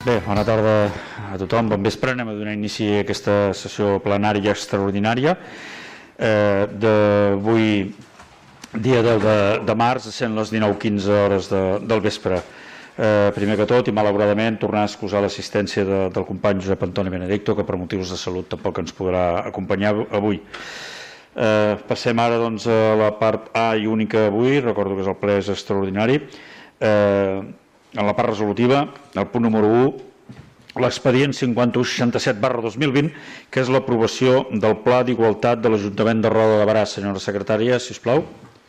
Bé, bona tarda a tothom, bon vespre. Anem a donar inici a aquesta sessió plenària extraordinària d'avui, dia 10 de març, sent les 19:15 hores del vespre. Primer que tot, i malauradament, tornar a excusar l'assistència del company Josep Antoni Benedicto, que per motius de salut tampoc ens podrà acompanyar avui. Passem ara doncs, a la part A i única avui. Recordo que el ple és extraordinari. En la part resolutiva, el punt número 1, l'expedient 5167/2020, que és l'aprovació del Pla d'Igualtat de l'Ajuntament de Roda de Berà. Senyora secretària, si us plau.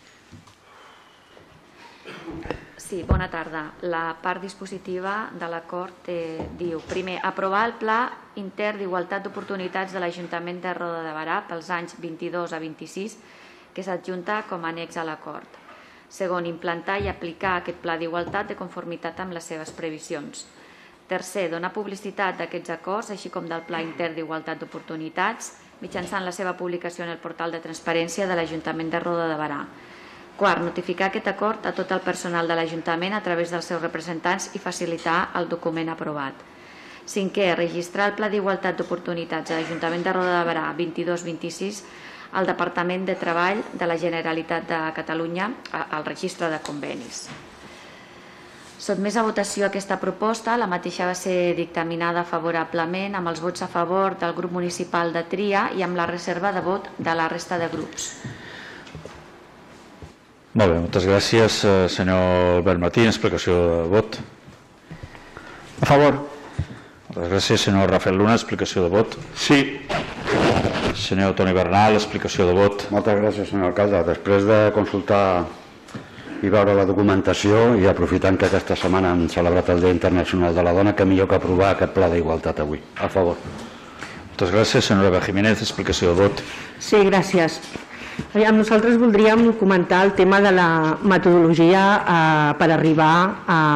Sí, bona tarda. La part dispositiva de l'acord diu: primer, aprovar el Pla Intern d'Igualtat d'Oportunitats de l'Ajuntament de Roda de Berà pels anys 22 a 26, que s'adjunta com a annex a l'acord. Segon, implantar i aplicar aquest pla d'igualtat de conformitat amb les seves previsions. Tercer, donar publicitat d'aquests acords, així com del Pla Intern d'Igualtat d'Oportunitats, mitjançant la seva publicació en el portal de transparència de l'Ajuntament de Roda de Berà. Quart, notificar aquest acord a tot el personal de l'Ajuntament a través dels seus representants i facilitar el document aprovat. Cinquè, registrar el Pla d'Igualtat d'Oportunitats a l'Ajuntament de Roda de Berà 22-26 al Departament de Treball de la Generalitat de Catalunya al registre de convenis. Sotmès a votació aquesta proposta, la mateixa va ser dictaminada favorablement amb els vots a favor del grup municipal de Tria i amb la reserva de vot de la resta de grups. Molt bé, moltes gràcies, senyor Albert Martín. Explicació de vot. A favor. Moltes gràcies, senyor Rafael Luna. Explicació de vot. Sí. Senyor Toni Bernal, explicació de vot. Moltes gràcies, senyor alcalde. Després de consultar i veure la documentació i aprofitant que aquesta setmana hem celebrat el Dia Internacional de la Dona, que millor que aprovar aquest pla d'igualtat avui. A favor. Moltes gràcies, senyora Eva Jiménez. Explicació de vot. Sí, gràcies. Nosaltres voldríem comentar el tema de la metodologia per arribar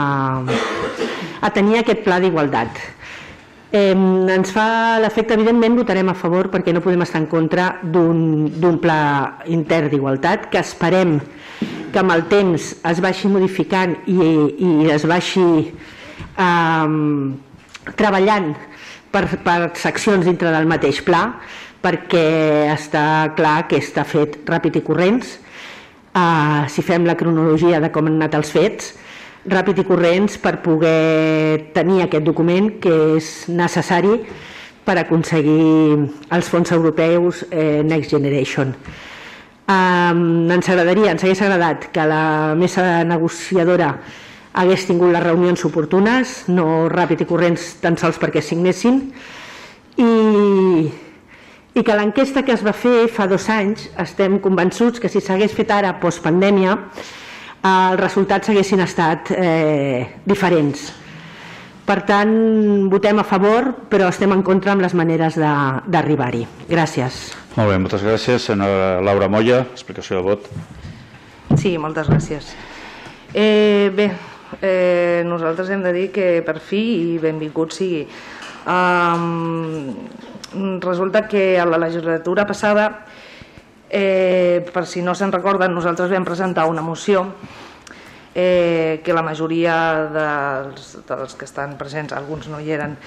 a tenir aquest pla d'igualtat. Ens fa l'efecte, evidentment votarem a favor perquè no podem estar en contra d'un pla intern d'igualtat, que esperem que amb el temps es vagi modificant i es vagi treballant per seccions dintre del mateix pla, perquè està clar que està fet ràpid i corrents. Si fem la cronologia de com han anat els fets, ràpid i corrents per poder tenir aquest document que és necessari per aconseguir els fons europeus Next Generation. Ens hagués agradat que la mesa negociadora hagués tingut les reunions oportunes, no ràpid i corrents tan sols perquè signessin, i que l'enquesta que es va fer fa 2 anys estem convençuts que si s'hagués fet ara postpandèmia els resultats haguessin estat diferents. Per tant, votem a favor, però estem en contra amb les maneres d'arribar-hi. Gràcies. Molt bé, moltes gràcies. Senyora Laura Moya, explicació de vot. Sí, moltes gràcies. Bé, nosaltres hem de dir que per fi, i benvingut sigui, resulta que a la legislatura passada, per si no se'n recorden, nosaltres vam presentar una moció que la majoria dels que estan presents, alguns no hi eren,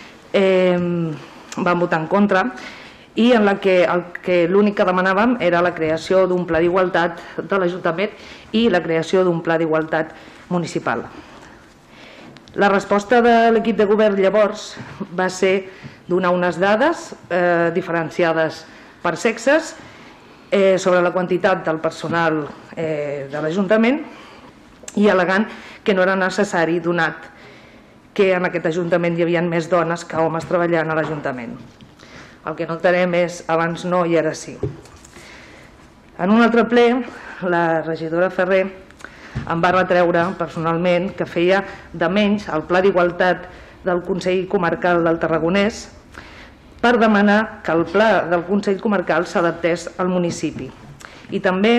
van votar en contra, i en la que l'únic que demanàvem era la creació d'un pla d'igualtat de l'Ajuntament i la creació d'un pla d'igualtat municipal. La resposta de l'equip de govern llavors va ser donar unes dades diferenciades per sexes sobre la quantitat del personal de l'Ajuntament i al·legant que no era necessari, donat que en aquest Ajuntament hi havia més dones que homes treballant a l'Ajuntament. El que no entenem és abans no i ara sí. En un altre ple, la regidora Ferrer em va retreure personalment que feia de menys el Pla d'Igualtat del Consell Comarcal del Tarragonès per demanar que el pla del Consell Comarcal s'adaptés al municipi. I també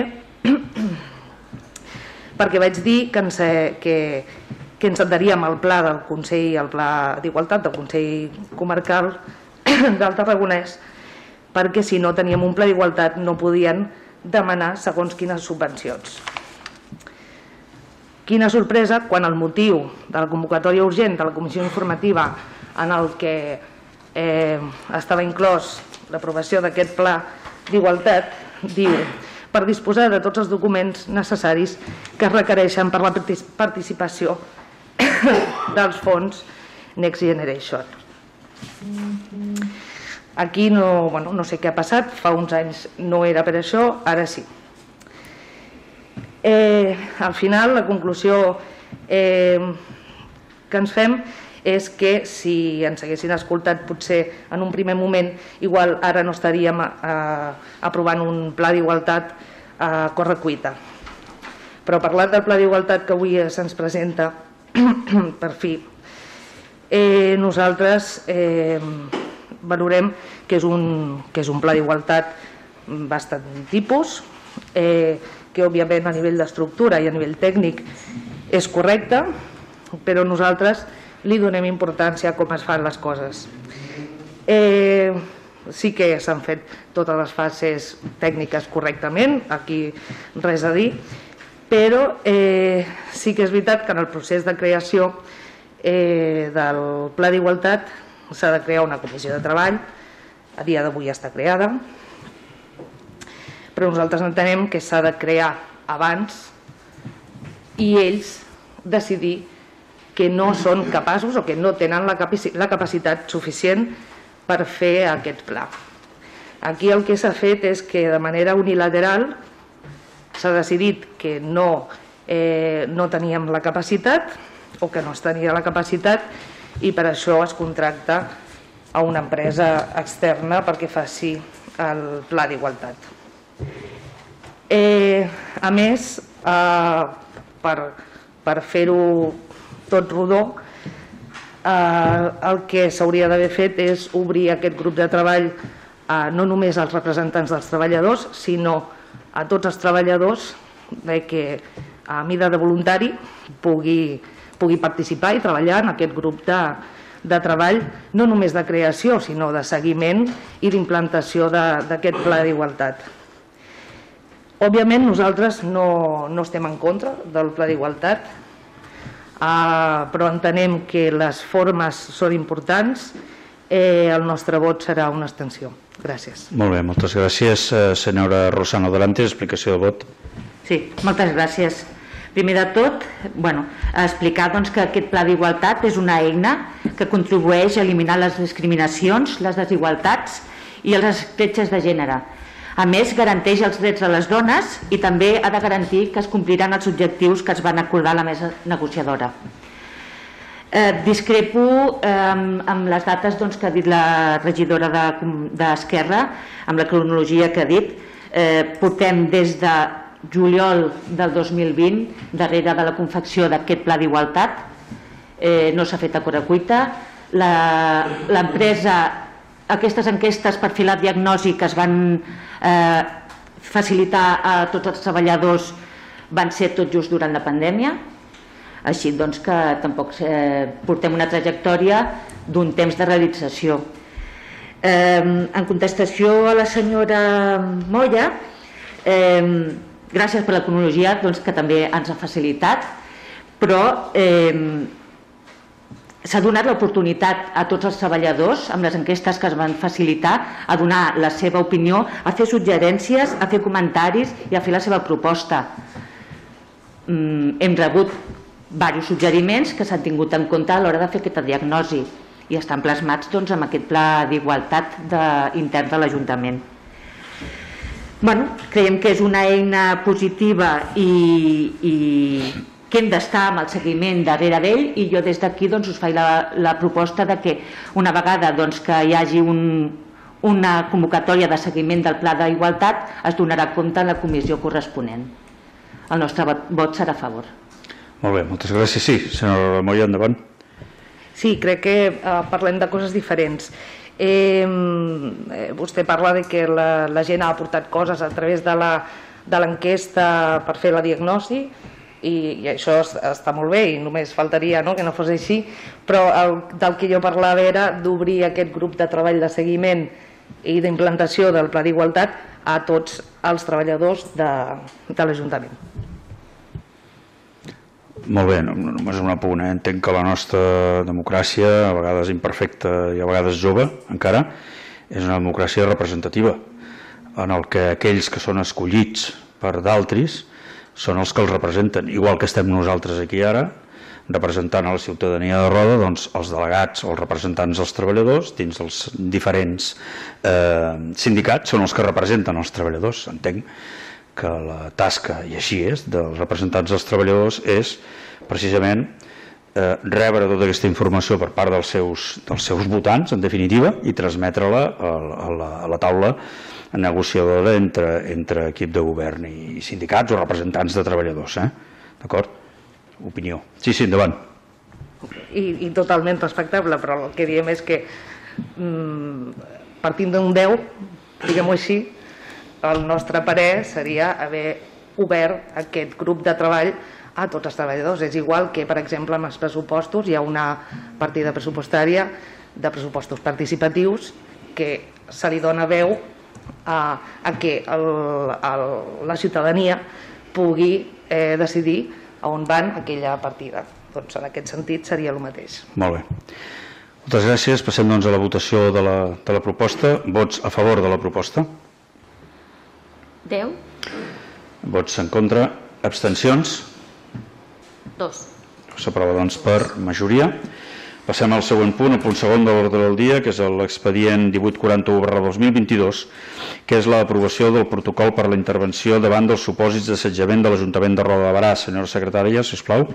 perquè vaig dir que ens adheríem al pla del Consell, al Pla d'Igualtat del Consell Comarcal del Tarragonès, perquè si no teníem un pla d'igualtat no podien demanar segons quines subvencions. Quina sorpresa quan el motiu de la convocatòria urgent de la comissió informativa en el que estava inclòs l'aprovació d'aquest pla d'igualtat diu: per disposar de tots els documents necessaris que es requereixen per la participació dels fons Next Generation. Aquí no sé què ha passat, fa uns anys no era per això, ara sí. Al final, la conclusió que ens fem és que si ens haguessin escoltat potser en un primer moment, igual ara no estaríem aprovant un pla d'igualtat a correcuita. Però parlant del pla d'igualtat que avui se'ns presenta, per fi, nosaltres valorem que és un pla d'igualtat bastant tipus, que òbviament a nivell d'estructura i a nivell tècnic és correcte, però nosaltres li donem importància a com es fan les coses. Sí que s'han fet totes les fases tècniques correctament, aquí res a dir, però sí que és veritat que en el procés de creació del pla d'igualtat s'ha de crear una comissió de treball, a dia d'avui està creada, però nosaltres entenem que s'ha de crear abans i ells decidir que no són capaços o que no tenen la capacitat suficient per fer aquest pla. Aquí el que s'ha fet és que de manera unilateral s'ha decidit que no teníem la capacitat o que no es tenia la capacitat i per això es contracta a una empresa externa perquè faci el pla d'igualtat. A més, per fer-ho tot rodó, el que s'hauria d'haver fet és obrir aquest grup de treball no només als representants dels treballadors, sinó a tots els treballadors que a mida de voluntari pugui participar i treballar en aquest grup de treball, no només de creació, sinó de seguiment i d'implantació d'aquest pla d'igualtat. Òbviament nosaltres no estem en contra del pla d'igualtat, però entenem que les formes són importants. El nostre vot serà una abstenció. Gràcies. Molt bé, moltes gràcies. Senyora Rosano Dorantes, explicació de vot. Sí, moltes gràcies. Primer de tot, explicar que aquest pla d'igualtat és una eina que contribueix a eliminar les discriminacions, les desigualtats i les escletxes de gènere. A més, garanteix els drets de les dones i també ha de garantir que es compliran els objectius que es van acordar a la mesa negociadora. Discrepo amb les dates que ha dit la regidora d'Esquerra, amb la cronologia que ha dit. Portem des de juliol del 2020 darrere de la confecció d'aquest pla d'igualtat. No s'ha fet a correcuita. L'empresa, aquestes enquestes per fer la diagnosi que es van facilitar a tots els treballadors van ser tot just durant la pandèmia, així que tampoc portem una trajectòria d'un temps de realització. En contestació a la senyora Moya, gràcies per la cronologia que també ens ha facilitat, però s'ha donat l'oportunitat a tots els treballadors, amb les enquestes que es van facilitar, a donar la seva opinió, a fer suggerències, a fer comentaris i a fer la seva proposta. Hem rebut diversos suggeriments que s'han tingut en compte a l'hora de fer aquesta diagnosi i estan plasmats amb aquest pla d'igualtat intern de l'Ajuntament. Creiem que és una eina positiva i que hem d'estar amb el seguiment darrere d'ell i jo des d'aquí us faig la proposta que una vegada que hi hagi una convocatòria de seguiment del pla d'igualtat es donarà compte en la comissió corresponent. El nostre vot serà a favor. Molt bé, moltes gràcies. Sí, senyora Moya, endavant. Sí, crec que parlem de coses diferents. Vostè parla que la gent ha aportat coses a través de l'enquesta per fer la diagnosi i això està molt bé i només faltaria que no fos així, però del que jo parlava era d'obrir aquest grup de treball de seguiment i d'implantació del pla d'igualtat a tots els treballadors de l'Ajuntament. Molt bé, només un apunt. Entenc que la nostra democràcia, a vegades imperfecta i a vegades jove, encara, és una democràcia representativa, en el que aquells que són escollits per d'altres són els que els representen, igual que estem nosaltres aquí ara, representant a la ciutadania de Roda, doncs els delegats o els representants dels treballadors dins dels diferents sindicats són els que representen els treballadors. Entenc que la tasca, i així és, dels representants dels treballadors és precisament rebre tota aquesta informació per part dels seus votants, en definitiva, i transmetre-la a la taula negociadora entre equip de govern i sindicats o representants de treballadors. D'acord? Opinió. Sí, endavant. I totalment respectable, però el que diem és que partint d'un 10, diguem-ho així, el nostre parer seria haver obert aquest grup de treball a tots els treballadors. És igual que, per exemple, amb els pressupostos hi ha una partida pressupostària de pressupostos participatius que se li dona veu a que la ciutadania pugui decidir a on van aquella partida. Doncs en aquest sentit seria el mateix. Molt bé. Moltes gràcies. Passem doncs a la votació de la proposta. Vots a favor de la proposta? 10. Vots en contra. Abstencions? 2. S'aprova doncs per majoria. Passem al següent punt, el punt segon de l'ordre del dia, que és l'expedient 1841/2022, que és l'aprovació del protocol per a la intervenció davant dels supòsits d'assetjament de l'Ajuntament de Roda de Barà. Senyora secretària, sisplau.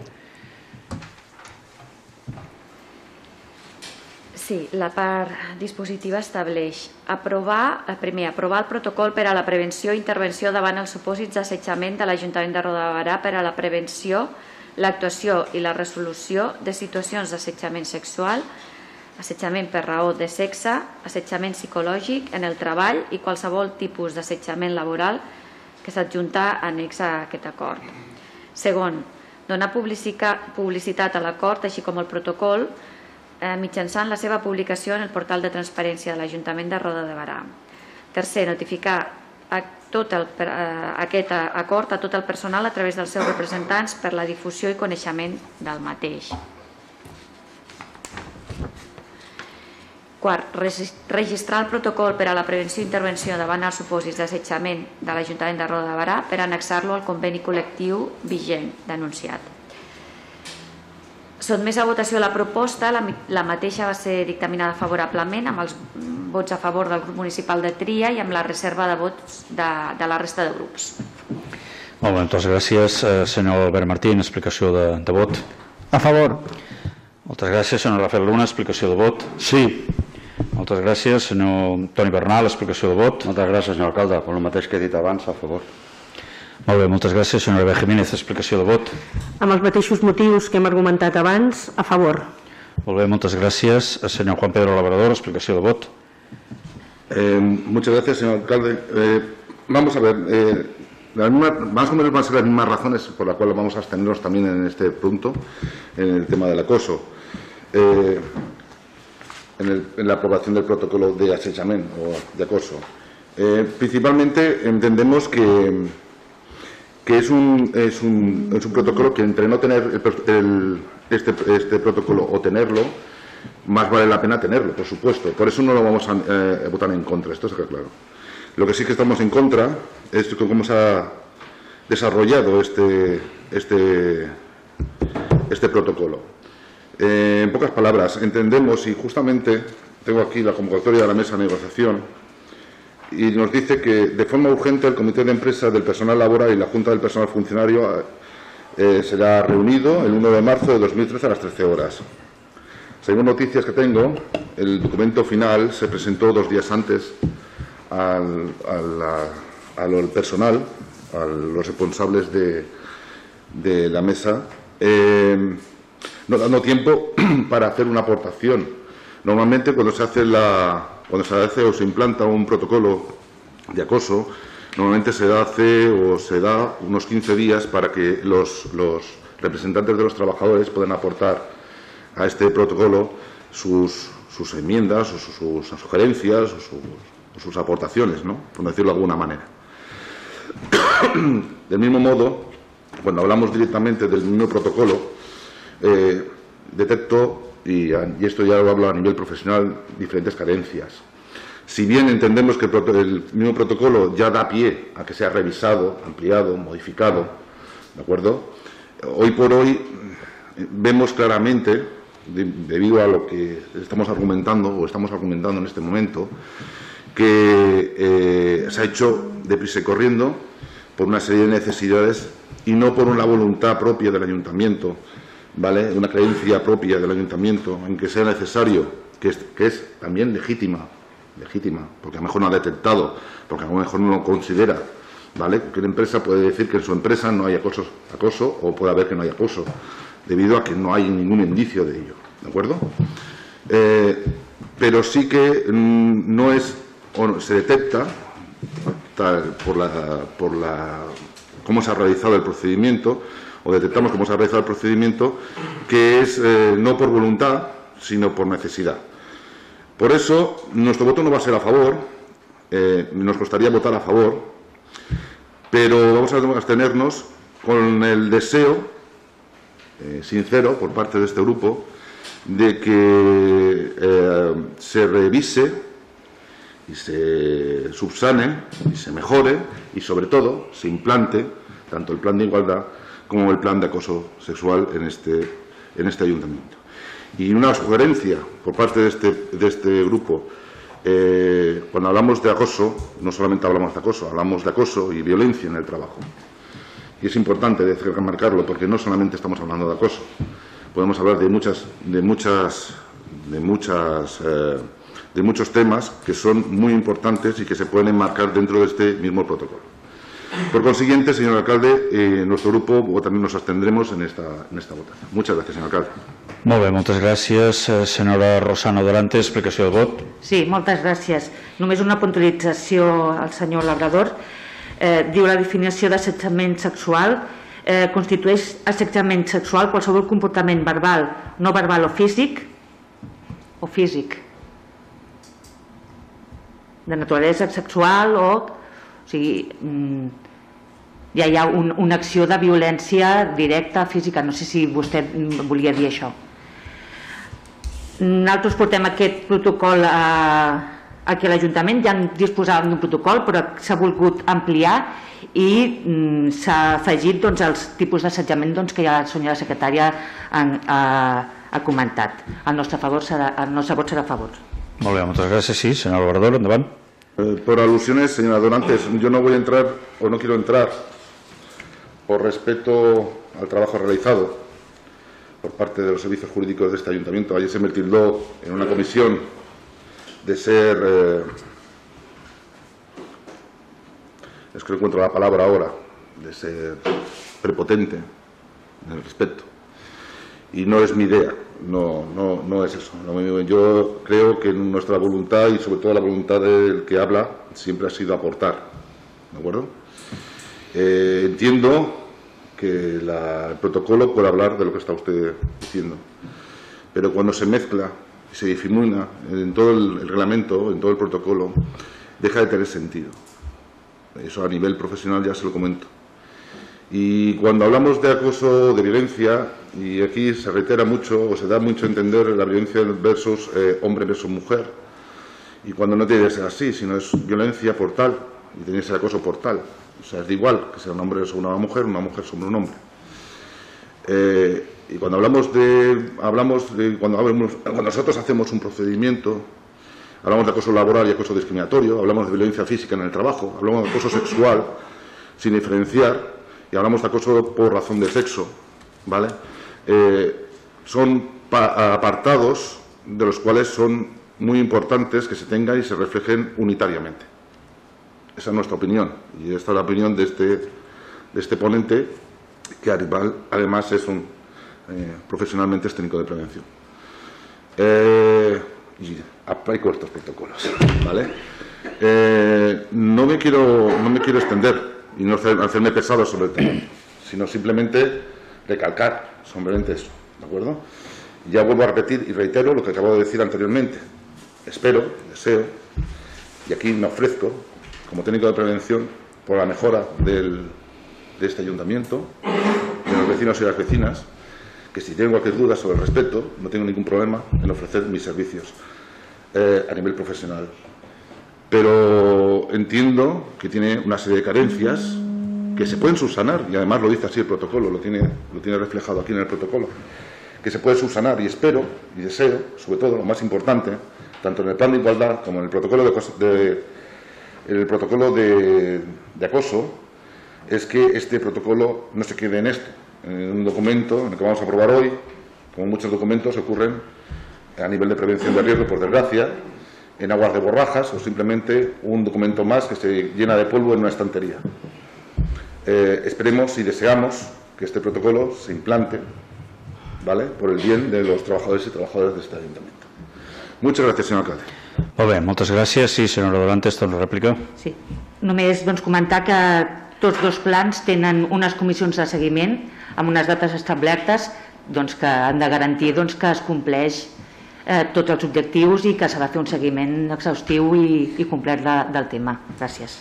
Sí, la part dispositiva estableix aprovar el protocol per a la prevenció i intervenció davant els supòsits d'assetjament de l'Ajuntament de Roda de Barà per a la prevenció, l'actuació i la resolució de situacions d'assetjament sexual, assetjament per raó de sexe, assetjament psicològic en el treball i qualsevol tipus d'assetjament laboral que s'adjunta annex a aquest acord. Segon, donar publicitat a l'acord, així com al protocol, mitjançant la seva publicació en el portal de transparència de l'Ajuntament de Roda de Barà. Tercer, notificar aquest acord a tot el personal a través dels seus representants per la difusió i coneixement del mateix. Quart, registrar el protocol per a la prevenció i intervenció davant els supòsits d'assetjament de l'Ajuntament de Roda de Barà per annexar-lo al conveni col·lectiu vigent denunciat. Sotmès a votació la proposta, la mateixa va ser dictaminada favorablement amb els vots a favor del grup municipal de Tria i amb la reserva de vots de la resta de grups. Molt bé, moltes gràcies. Senyor Albert Martín, explicació de vot. A favor. Moltes gràcies. Senyor Rafael Luna, explicació de vot. Sí. Moltes gràcies. Senyor Toni Bernal, explicació de vot. Moltes gràcies, senyor alcalde. Per el mateix que he dit abans, a favor. Molt bé, moltes gràcies. Senyora Bea Jiménez, explicació de vot. Amb els mateixos motius que hem argumentat abans, a favor. Molt bé, moltes gràcies. Senyor Juan Pedro Labrador, explicació de vot. Muchas gracias, señor alcalde. Vamos a ver, más o menos van a ser las mismas razones por las cuales vamos a abstenernos también en este punto, en el tema del acoso. En la aprobación del protocolo de assetjament o de acoso. Principalmente entendemos que es un protocolo que entre no tener este protocolo o tenerlo, más vale la pena tenerlo, por supuesto. Por eso no lo vamos a votar en contra, esto está claro. Lo que sí que estamos en contra es cómo se ha desarrollado este protocolo. En pocas palabras, entendemos, y justamente tengo aquí la convocatoria de la mesa de negociación, y nos dice que de forma urgente el Comité de Empresa del Personal Laboral y la Junta del Personal Funcionario será reunido el 1 de marzo de 2013 a las 13 horas. Según noticias que tengo, el documento final se presentó 2 días antes al personal, a los responsables de la mesa, no dando tiempo para hacer una aportación. Normalmente cuando se hace o se implanta un protocolo de acoso, normalmente se da unos 15 días para que los representantes de los trabajadores puedan aportar a este protocolo sus enmiendas, sus sugerencias, sus aportaciones, ¿no? Por decirlo de alguna manera. Del mismo modo, cuando hablamos directamente del mismo protocolo, detecto, y esto ya lo hablo a nivel profesional, diferentes carencias. Si bien entendemos que el mismo protocolo ya da pie a que sea revisado, ampliado, modificado, ¿de acuerdo? Hoy por hoy vemos claramente, debido a lo que estamos argumentando en este momento, que se ha hecho deprisa y corriendo por una serie de necesidades y no por una voluntad propia del ayuntamiento, ¿vale? Una creencia propia del ayuntamiento en que sea necesario, que es también legítima, porque a lo mejor no ha detectado, porque a lo mejor no lo considera, ¿vale? Que una empresa puede decir que en su empresa no hay acoso o puede haber que no hay acoso, debido a que no hay ningún indicio de ello, ¿de acuerdo? Pero sí que no es, o se detecta por cómo se ha realizado el procedimiento, o detectamos cómo se ha realizado el procedimiento, que es no por voluntad, sino por necesidad. Por eso, nuestro voto no va a ser a favor, nos costaría votar a favor, pero vamos a abstenernos con el deseo sincero por parte de este grupo de que se revise y se subsane y se mejore y sobre todo se implante tanto el plan de igualdad como el plan de acoso sexual en este ayuntamiento. Y una sugerencia por parte de este grupo, cuando hablamos de acoso, no solamente hablamos de acoso y violencia en el trabajo. Y es importante remarcarlo porque no solamente estamos hablando de acoso, podemos hablar de muchos temas que son muy importantes y que se pueden enmarcar dentro de este mismo protocolo. Por consiguiente, señor alcalde, nuestro grupo también nos abstendremos en esta votación. Muchas gracias, señor alcalde. Molt bé, moltes gràcies. Senyora Rosana Dorante, explicació de vot. Sí, moltes gràcies. Només una puntualització al senyor Labrador. Diu la definició d'assetjament sexual constitueix assetjament sexual qualsevol comportament verbal, no verbal o físic, de naturalesa sexual o sigui, ja hi ha una acció de violència directa, física. No sé si vostè volia dir això. Nosaltres portem aquest protocol aquí a l'Ajuntament, ja disposàvem d'un protocol, però s'ha volgut ampliar i s'ha afegit els tipus d'assetjament que ja la senyora secretària ha comentat. El nostre vot serà a favor. Molt bé, moltes gràcies. Sí, senyor Labrador, endavant. Por alusiones, señora Dorantes, yo no voy a entrar o no quiero entrar por respeto al trabajo realizado por parte de los servicios jurídicos de este ayuntamiento. Ayer se me tildó en una comisión de ser, es que no encuentro la palabra ahora, de ser prepotente en el respecto. Y no es mi idea, no es eso. Yo creo que nuestra voluntad y sobre todo la voluntad del que habla siempre ha sido aportar, ¿de acuerdo? Entiendo que el protocolo puede hablar de lo que está usted diciendo, pero cuando se mezcla y se difumina en todo el reglamento, en todo el protocolo, deja de tener sentido. Eso a nivel profesional ya se lo comento. Y cuando hablamos de acoso, de violencia, y aquí se reitera mucho o se da mucho a entender la violencia versus hombre versus mujer, y cuando no tiene que ser así, sino es violencia por tal, y tiene que ser acoso por tal. O sea, es de igual que sea un hombre sobre una mujer sobre un hombre. Y cuando cuando nosotros hacemos un procedimiento, hablamos de acoso laboral y acoso discriminatorio, hablamos de violencia física en el trabajo, hablamos de acoso sexual sin diferenciar, y hablamos de acoso por razón de sexo, ¿vale? Son apartados de los cuales son muy importantes que se tengan y se reflejen unitariamente. Esa es nuestra opinión, y esta es la opinión de este ponente, que además es profesionalmente es técnico de prevención. Y aplico estos protocolos, ¿vale? No me quiero extender y no hacerme pesado sobre el tema, sino simplemente recalcar simplemente eso, ¿de acuerdo? Ya vuelvo a repetir y reitero lo que acabo de decir anteriormente. Espero, deseo, y aquí me ofrezco como técnico de prevención por la mejora del de este ayuntamiento, de los vecinos y las vecinas, que si tienen cualquier duda sobre el respeto, no tengo ningún problema en ofrecer mis servicios a nivel profesional. Pero entiendo que tiene una serie de carencias que se pueden subsanar, y además lo dice así el protocolo, lo tiene reflejado aquí en el protocolo, que se puede subsanar, y espero y deseo, sobre todo lo más importante, tanto en el plan de igualdad como en el protocolo de acoso, es que este protocolo no se quede en esto, en un documento en el que vamos a aprobar hoy, como muchos documentos ocurren a nivel de prevención de riesgo, por desgracia, en aguas de borrajas o simplemente un documento más que se llena de polvo en una estantería. Esperemos y deseamos que este protocolo se implante, ¿vale?, por el bien de los trabajadores y trabajadoras de este ayuntamiento. Muchas gràcies, senyor alcalde. Molt bé, moltes gràcies. Sí, senyora Dorantes, torna a rèplica. Sí, només comentar que tots dos plans tenen unes comissions de seguiment amb unes dates establertes que han de garantir que es compleix tots els objectius i que s'ha de fer un seguiment exhaustiu i complet del tema. Gràcies.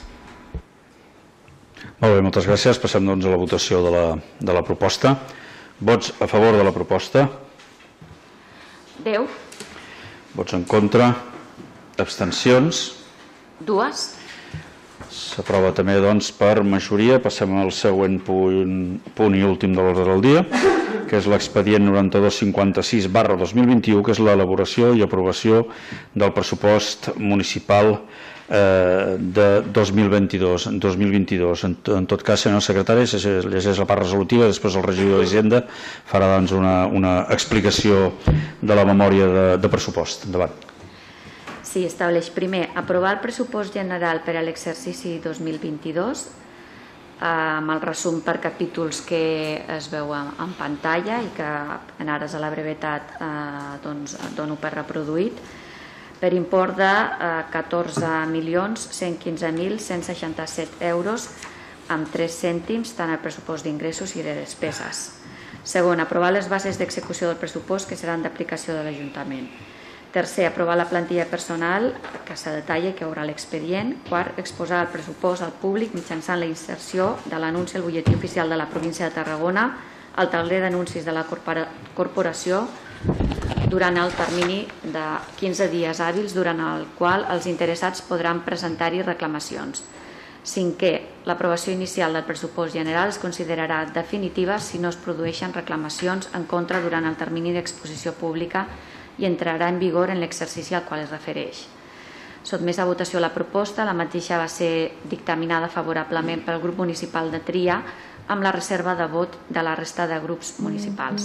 Molt bé, moltes gràcies. Passem doncs a la votació de la proposta. Vots a favor de la proposta? 10. Vots en contra? Abstencions? 2. S'aprova també doncs per majoria. Passem al següent punt i últim de l'ordre del dia, que és l'expedient 9256/2021, que és l'elaboració i aprovació del pressupost municipal de 2022. En tot cas, senyor secretari, llegeix la part resolutiva, després el regidor d'Hisenda farà doncs una explicació de la memòria de pressupost. Endavant. Sí, estableix primer aprovar el pressupost general per a l'exercici 2022 amb el resum per capítols que es veu en pantalla i que en ares a la brevetat dono per reproduït, per import de 14.115.167 euros amb 3 cèntims tant el pressupost d'ingressos i de despeses. Segon, aprovar les bases d'execució del pressupost que seran d'aplicació de l'Ajuntament. Tercer, aprovar la plantilla personal que se detalla i que haurà l'expedient. Quart, exposar el pressupost al públic mitjançant la inserció de l'anunci al butlletí oficial de la província de Tarragona, al tauler d'anuncis de la corporació durant el termini de 15 dies hàbils durant el qual els interessats podran presentar-hi reclamacions. Cinquè, l'aprovació inicial del pressupost general es considerarà definitiva si no es produeixen reclamacions en contra durant el termini d'exposició pública i entrarà en vigor en l'exercici al qual es refereix. Sotmès a votació la proposta, la mateixa va ser dictaminada favorablement pel grup municipal de Tria amb la reserva de vot de la resta de grups municipals.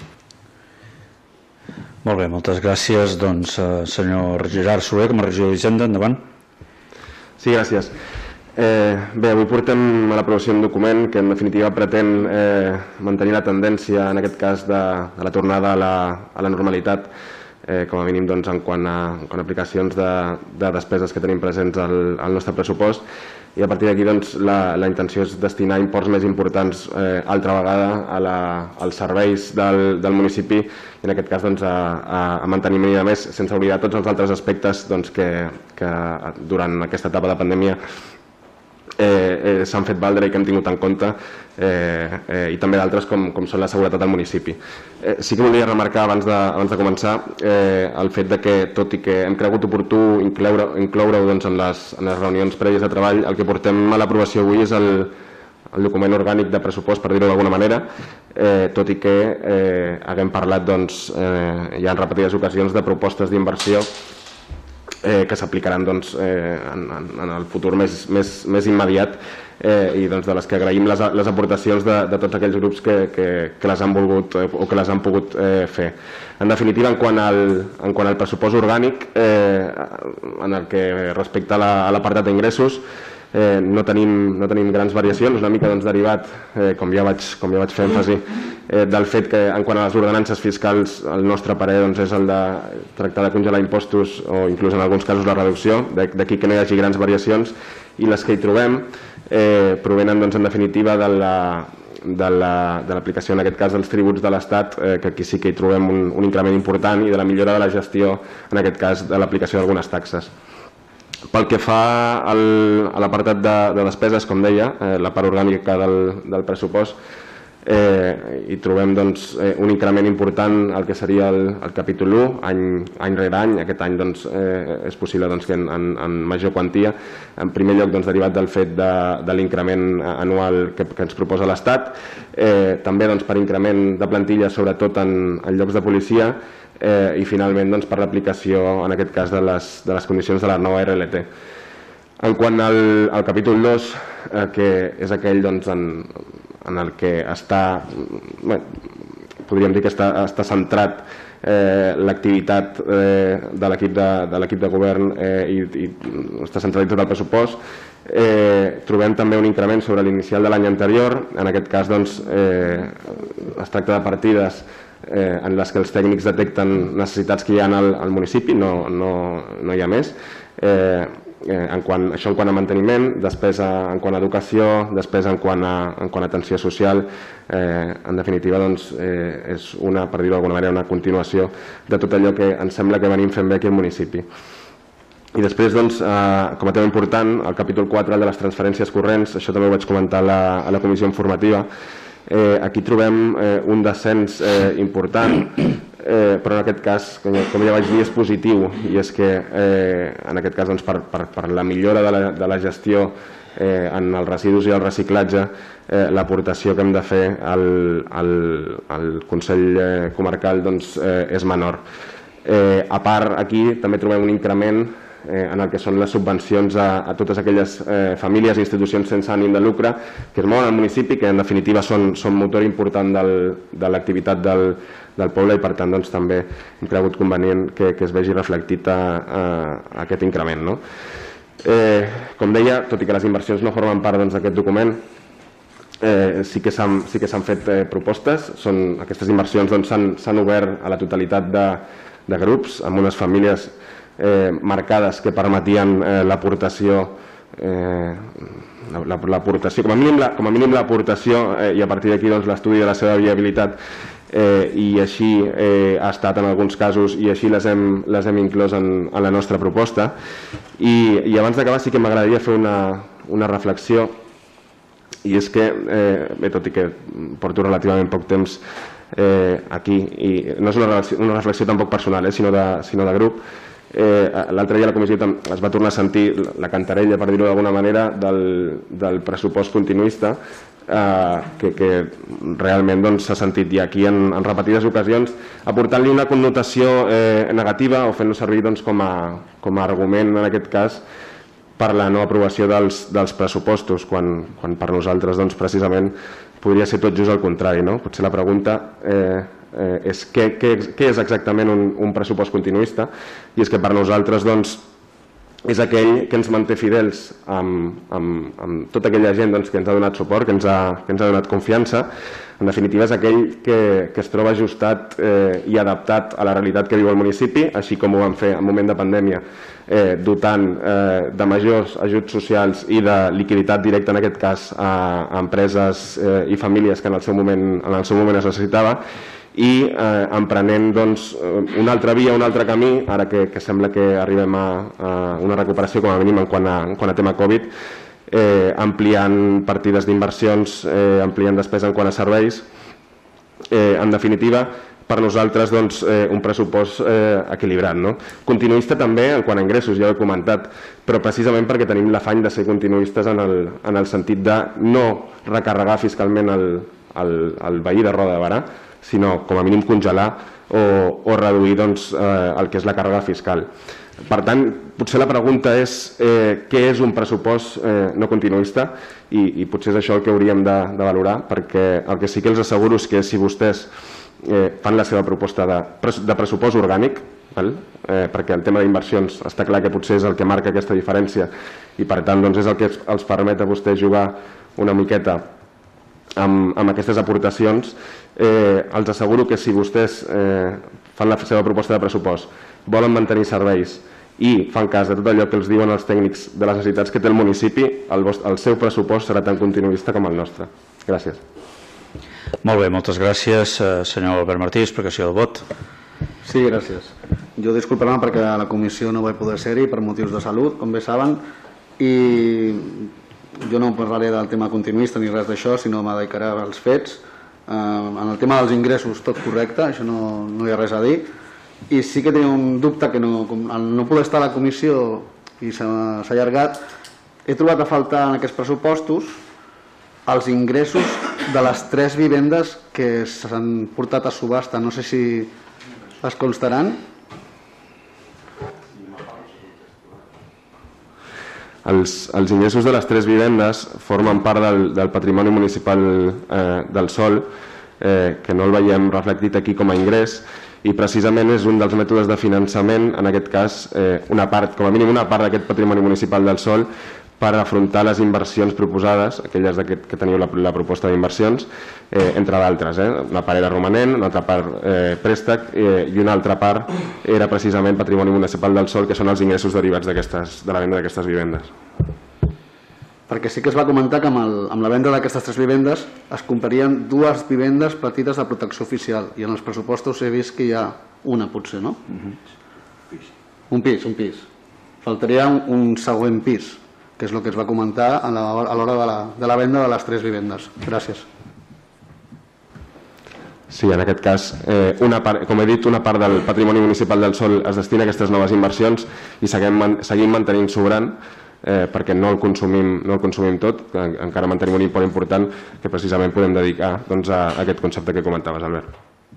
Molt bé, moltes gràcies. Doncs, senyor Gerard Soler, com a regidor d'Hisenda, endavant. Sí, gràcies. Bé, avui portem a l'aprovació un document que en definitiva pretén mantenir la tendència, en aquest cas, de la tornada a la normalitat, com a mínim en quant a aplicacions de despeses que tenim presents al nostre pressupost, i a partir d'aquí la intenció és destinar imports més importants altra vegada als serveis del municipi i en aquest cas a manteniment i a més, sense oblidar tots els altres aspectes que durant aquesta etapa de pandèmia s'han fet valdre i que hem tingut en compte, i també d'altres com són la seguretat al municipi. Sí que volia remarcar abans de començar el fet que, tot i que hem cregut oportú incloure-ho en les reunions prèvies de treball, el que portem a l'aprovació avui és el document orgànic de pressupost, per dir-ho d'alguna manera, tot i que haguem parlat ja en repetides ocasions de propostes d'inversió que s'aplicaran en el futur més immediat i de les que agraïm les aportacions de tots aquells grups que les han volgut o que les han pogut fer. En definitiva, en quant al pressupost orgànic, en el que respecta a l'apartat d'ingressos, no tenim grans variacions, una mica derivat, com ja vaig fer èmfasi, del fet que en quant a les ordenances fiscals el nostre parer és el de tractar de congelar impostos o inclús en alguns casos la reducció, d'aquí que no hi hagi grans variacions, i les que hi trobem provenen en definitiva de l'aplicació en aquest cas dels tributs de l'Estat, que aquí sí que hi trobem un increment important, i de la millora de la gestió, en aquest cas de l'aplicació d'algunes taxes. Pel que fa a l'apartat de despeses, com deia, la part orgànica del pressupost, hi trobem un increment important al que seria el capítol 1, any rere any. Aquest any és possible que en major quantia, en primer lloc derivat del fet de l'increment anual que ens proposa l'Estat, també per increment de plantilla, sobretot en llocs de policia, i finalment per l'aplicació, en aquest cas, de les condicions de la nova RLT. En quant al capítol 2, que és aquell en el que està, podríem dir que està centrat l'activitat de l'equip de govern i està centralitzat el pressupost, trobem també un increment sobre l'inicial de l'any anterior. En aquest cas es tracta de partides en les que els tècnics detecten necessitats que hi ha al municipi, no hi ha més. Això en quant a manteniment, després en quant a educació, després en quant a atenció social. En definitiva, és per dir-ho d'alguna manera, una continuació de tot allò que ens sembla que venim fent bé aquí al municipi. I després, com a tema important, el capítol 4, el de les transferències corrents, això també ho vaig comentar a la comissió informativa. Aquí trobem un descens important, però en aquest cas, com ja vaig dir, és positiu, i és que en aquest cas per la millora de la gestió en els residus i el reciclatge, l'aportació que hem de fer al Consell Comarcal és menor. A part, aquí també trobem un increment en el que són les subvencions a totes aquelles famílies i institucions sense ànim de lucre que es mouen al municipi, que en definitiva són motor important de l'activitat del poble, i per tant també hem cregut convenient que es vegi reflectit aquest increment. Com deia, tot i que les inversions no formen part d'aquest document, sí que s'han fet propostes. Aquestes inversions s'han obert a la totalitat de grups, amb unes famílies marcades que permetien l'aportació, com a mínim l'aportació, i a partir d'aquí l'estudi de la seva viabilitat, i així ha estat en alguns casos, i així les hem inclòs en la nostra proposta. I abans d'acabar sí que m'agradaria fer una reflexió, i és que, tot i que porto relativament poc temps aquí, i no és una reflexió tampoc personal, sinó de grup. L'altre dia a la comissió es va tornar a sentir la cantarella, per dir-ho d'alguna manera, del pressupost continuista, que realment s'ha sentit, i aquí en repetides ocasions, aportant-li una connotació negativa o fent-lo servir com a argument, en aquest cas, per la no aprovació dels pressupostos, quan per nosaltres precisament podria ser tot just el contrari. Potser la pregunta és què és exactament un pressupost continuista, i és que per nosaltres és aquell que ens manté fidels amb tota aquella gent que ens ha donat suport, que ens ha donat confiança. En definitiva, és aquell que es troba ajustat i adaptat a la realitat que viu el municipi, així com ho vam fer en moment de pandèmia, dotant de majors ajuts socials i de liquiditat directa, en aquest cas, a empreses i famílies que en el seu moment es necessitava, i emprenent una altra via, un altre camí, ara que sembla que arribem a una recuperació com a mínim en quant a tema Covid, ampliant partides d'inversions, ampliant despesa en quant a serveis. En definitiva, per nosaltres un pressupost equilibrat. Continuista també en quant a ingressos, ja ho he comentat, però precisament perquè tenim l'afany de ser continuistes en el sentit de no recarregar fiscalment el veí de Roda de Berà, sinó com a mínim congelar o reduir el que és la càrrega fiscal. Per tant, potser la pregunta és què és un pressupost no continuista, i potser és això el que hauríem de valorar, perquè el que sí que els asseguro és que si vostès fan la seva proposta de pressupost orgànic, perquè el tema d'inversions està clar que potser és el que marca aquesta diferència, i per tant és el que els permet a vostès jugar una miqueta amb aquestes aportacions. Els asseguro que si vostès fan la seva proposta de pressupost, volen mantenir serveis i fan cas de tot allò que els diuen els tècnics de les necessitats que té el municipi, el seu pressupost serà tan continuista com el nostre. Gràcies. Molt bé, moltes gràcies, senyor Albert Martí. Explicació del vot. Sí, gràcies. Jo disculparé perquè a la comissió no vaig poder ser-hi per motius de salut, com bé saben, i jo no parlaré del tema continuista ni res d'això, sinó me dedicaré als fets. En el tema dels ingressos tot correcte, això no hi ha res a dir, i sí que tenia un dubte que al no poder estar a la comissió i s'ha allargat, he trobat a faltar en aquests pressupostos els ingressos de les 3 vivendes que s'han portat a subhasta. No sé si es constaran. Els ingressos de les 3 vivendes formen part del patrimoni municipal del sòl, que no el veiem reflectit aquí com a ingrés, i precisament és un dels mètodes de finançament, en aquest cas, una part, com a mínim una part d'aquest patrimoni municipal del sòl, per afrontar les inversions proposades, aquelles que teniu la proposta d'inversions, entre d'altres. Una part era romanent, una altra part préstec i una altra part era precisament patrimoni municipal del sòl, que són els ingressos derivats de la venda d'aquestes vivendes. Perquè sí que es va comentar que amb la venda d'aquestes 3 vivendes es comprarien 2 vivendes petites de protecció oficial, i en els pressupostos he vist que hi ha una, potser, no? Un pis. Faltaria un següent pis, que és el que es va comentar a l'hora de la venda de les 3 vivendes. Gràcies. Sí, en aquest cas, com he dit, una part del patrimoni municipal del sòl es destina a aquestes noves inversions i seguim mantenint sobrant, perquè no el consumim tot, encara mantenim un import important que precisament podem dedicar a aquest concepte que comentaves, Albert.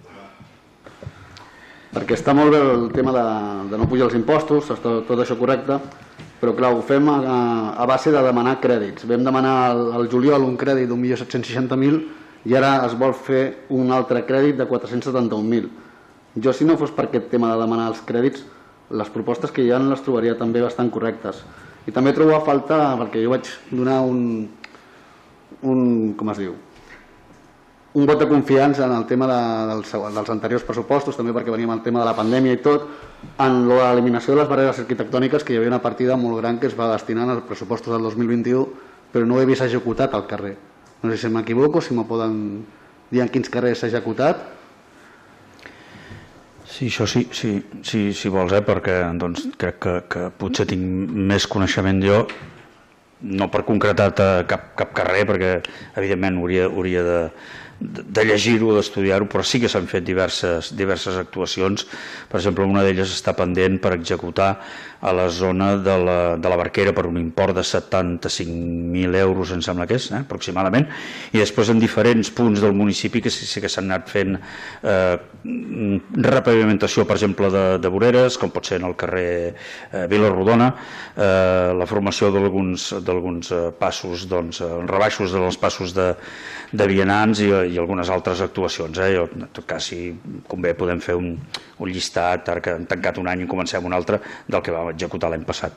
Perquè està molt bé el tema de no pujar els impostos, està tot això correcte, però clar, ho fem a base de demanar crèdits. Vam demanar al juliol un crèdit d'1.760.000 i ara es vol fer un altre crèdit de 471.000. Jo, si no fos per aquest tema de demanar els crèdits, les propostes que hi ha les trobaria també bastant correctes. I també trobo a falta, perquè jo vaig donar un vot de confiança en el tema dels anteriors pressupostos, també perquè veníem al tema de la pandèmia i tot, en l'eliminació de les barreres arquitectòniques, que hi havia una partida molt gran que es va destinar als pressupostos del 2021, però no ho he vist executat al carrer. No sé si m'equivoco, si me poden dir en quins carrers s'ha executat. Sí, això sí, si vols, perquè crec que potser tinc més coneixement jo, no per concretar cap carrer, perquè evidentment hauria de llegir-ho, d'estudiar-ho, però sí que s'han fet diverses actuacions. Per exemple, una d'elles està pendent per executar a la zona de la Barquera per un import de 75.000 euros, em sembla que és, aproximadament, i després en diferents punts del municipi que sí que s'han anat fent repavimentació, per exemple, de voreres, com pot ser en el carrer Vila-rodona, la formació d'alguns passos, rebaixos dels passos de vianants i algunes altres actuacions. En tot cas, si convé, podem fer un llistat, ara que hem tancat un any i comencem un altre, del que vam executar l'any passat.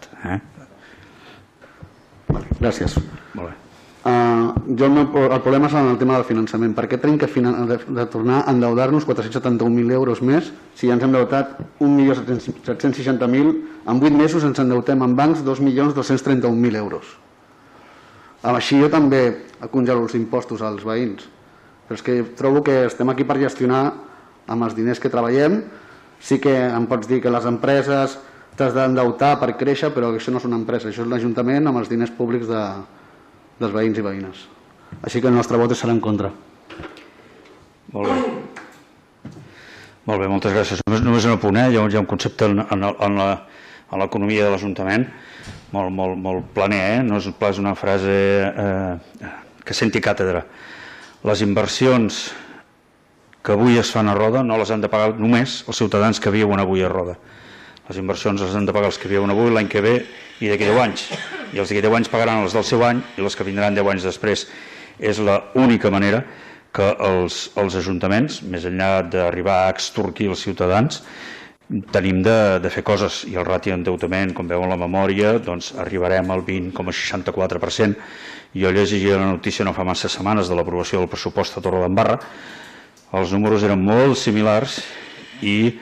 Gràcies. Molt bé. El problema és en el tema del finançament. Per què tenim de tornar a endeudar-nos 471.000 euros més si ja ens hem endeutat 1.760.000? En 8 mesos ens endeutem en bancs 2.231.000 euros. Així jo també congelo els impostos als veïns, però és que trobo que estem aquí per gestionar amb els diners que treballem. Sí que em pots dir que les empreses t'has d'endeutar per créixer, però això no és una empresa, això és l'Ajuntament amb els diners públics dels veïns i veïnes. Així que el nostre vot serà en contra. Molt bé. Molt bé, moltes gràcies. Només un apunt, hi ha un concepte en l'economia de l'Ajuntament molt planer, no és una frase que senti càtedra. Les inversions que avui es fan a Roda no les han de pagar només els ciutadans que viuen avui a Roda. Les inversions les han de pagar els que viuen avui, l'any que ve i d'aquí 10 anys. I els d'aquí 10 anys pagaran els del seu any i els que vindran 10 anys després. És l'única manera que els ajuntaments, més enllà d'arribar a extorquir els ciutadans, tenim de fer coses, i el ràtio d'endeutament, com veuen la memòria, arribarem al 20,64%. Jo llegia la notícia no fa massa setmanes de l'aprovació del pressupost a Torredembarra. Els números eren molt similars i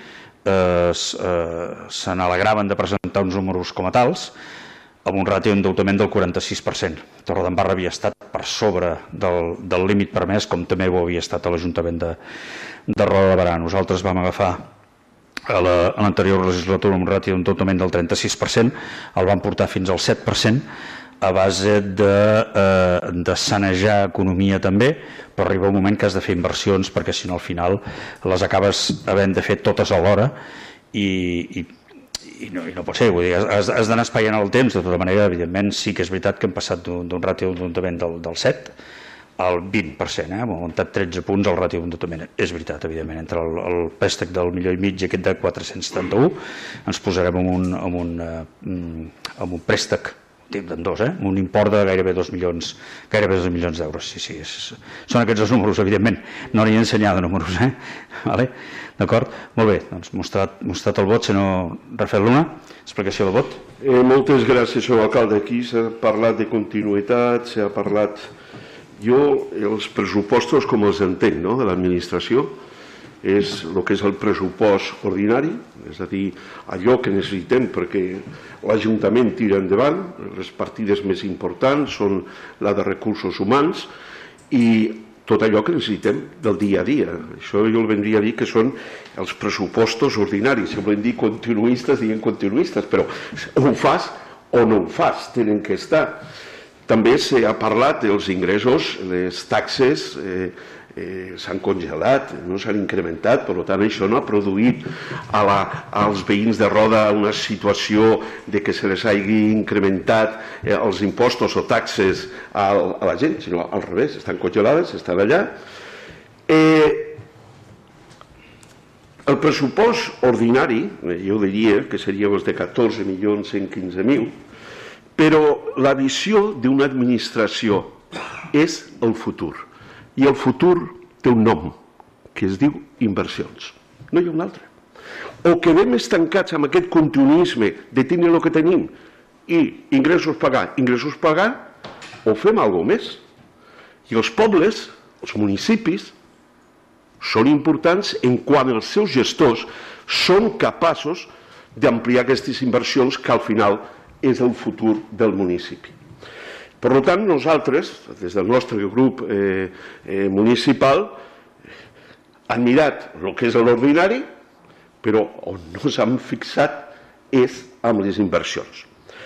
se n'alegraven de presentar uns números com a tals, amb un ràtio d'endeutament del 46%. Torredembarra havia estat per sobre del límit permès, com també ho havia estat a l'Ajuntament de Roda de Berà. Nosaltres vam agafar a l'anterior legislatura un ràtio d'endeutament del 36%, el van portar fins al 7%, a base de sanejar economia també, però arriba un moment que has de fer inversions perquè si no al final les acabes havent de fer totes alhora i no pot ser, vull dir, has d'anar espaiant el temps. De tota manera, evidentment, sí que és veritat que hem passat d'un ràtio d'endeutament del 7 al 20%, hem augmentat 13 punts el ràtio d'endeutament. És veritat, evidentment, entre el préstec del 1,5 milió i aquest de 471 ens posarem amb un préstec d'ambdós, amb un import de gairebé 2 milions d'euros. Sí, són aquests els números, evidentment. No n'hi he ensenyat de números, vale? D'acord? Molt bé, doncs mostrat el vot, senyor Rafael Luna, explicació del vot. Moltes gràcies, senyor alcalde. Aquí s'ha parlat de continuïtat, s'ha parlat... Jo, els pressupostos, com els entenc, de l'administració, és el que és el pressupost ordinari, és a dir, allò que necessitem perquè l'Ajuntament tira endavant, les partides més importants són la de recursos humans i tot allò que necessitem del dia a dia. Això jo el vendria a dir que són els pressupostos ordinaris. Si volem dir continuistes, diguem continuistes, però ho fas o no ho fas, tenen que estar. També s'ha parlat dels ingressos, les taxes s'han congelat, no s'han incrementat, per tant això no ha produït als veïns de Roda una situació de que se les hagi incrementat els impostos o taxes a la gent, sinó al revés, estan congelades, estan allà. El pressupost ordinari, jo diria que seria els de 14.115.000, però la visió d'una administració és el futur. I el futur té un nom, que es diu inversions. No hi ha un altre. O quedem estancats amb aquest continuisme de tenir el que tenim i ingressos pagar, o fem alguna cosa més. I els pobles, els municipis, són importants en quan els seus gestors són capaços d'ampliar aquestes inversions que al final és el futur del municipi. Per tant, nosaltres, des del nostre grup municipal, hem mirat el que és l'ordinari, però on no s'han fixat és amb les inversions.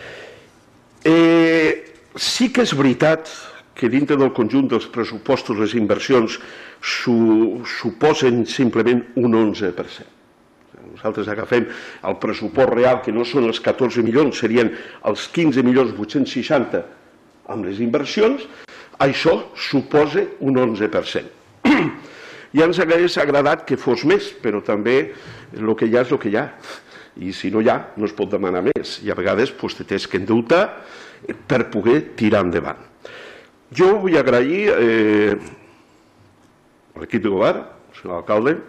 Sí que és veritat que dintre del conjunt dels pressupostos les inversions suposen simplement un 11%. Nosaltres agafem el pressupost real, que no són els 14 milions, serien els 15.860.000 amb les inversions, això suposa un 11%. Ja ens hauria agradat que fos més, però també el que hi ha és el que hi ha. I si no hi ha, no es pot demanar més. I a vegades t'has que endeutar per poder tirar endavant. Jo vull agrair a l'equip de govern, al senyor alcalde,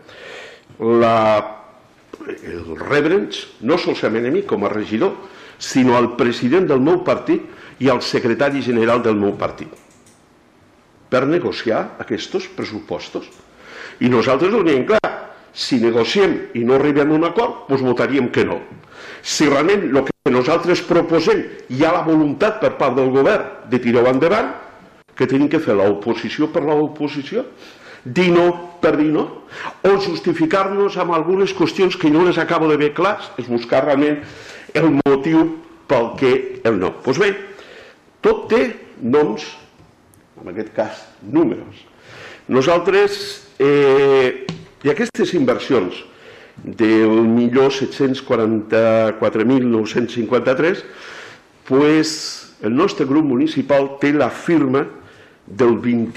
el rebre'ns, no solament a mi com a regidor, sinó al president del meu partit i al secretari general del meu partit, per negociar aquests pressupostos. I nosaltres ho diem clar, si negociem i no arribem a un acord, doncs votaríem que no. Si realment el que nosaltres proposem hi ha la voluntat per part del govern de tirar-ho endavant, què tenim que fer l'oposició per l'oposició? Dir no per dir no? O justificar-nos amb algunes qüestions que no les acabo de veure clars, és buscar realment el motiu pel que el no. Doncs bé, tot té noms, en aquest cas números. Nosaltres, i aquestes inversions del 1.744.953, el nostre grup municipal té la firma del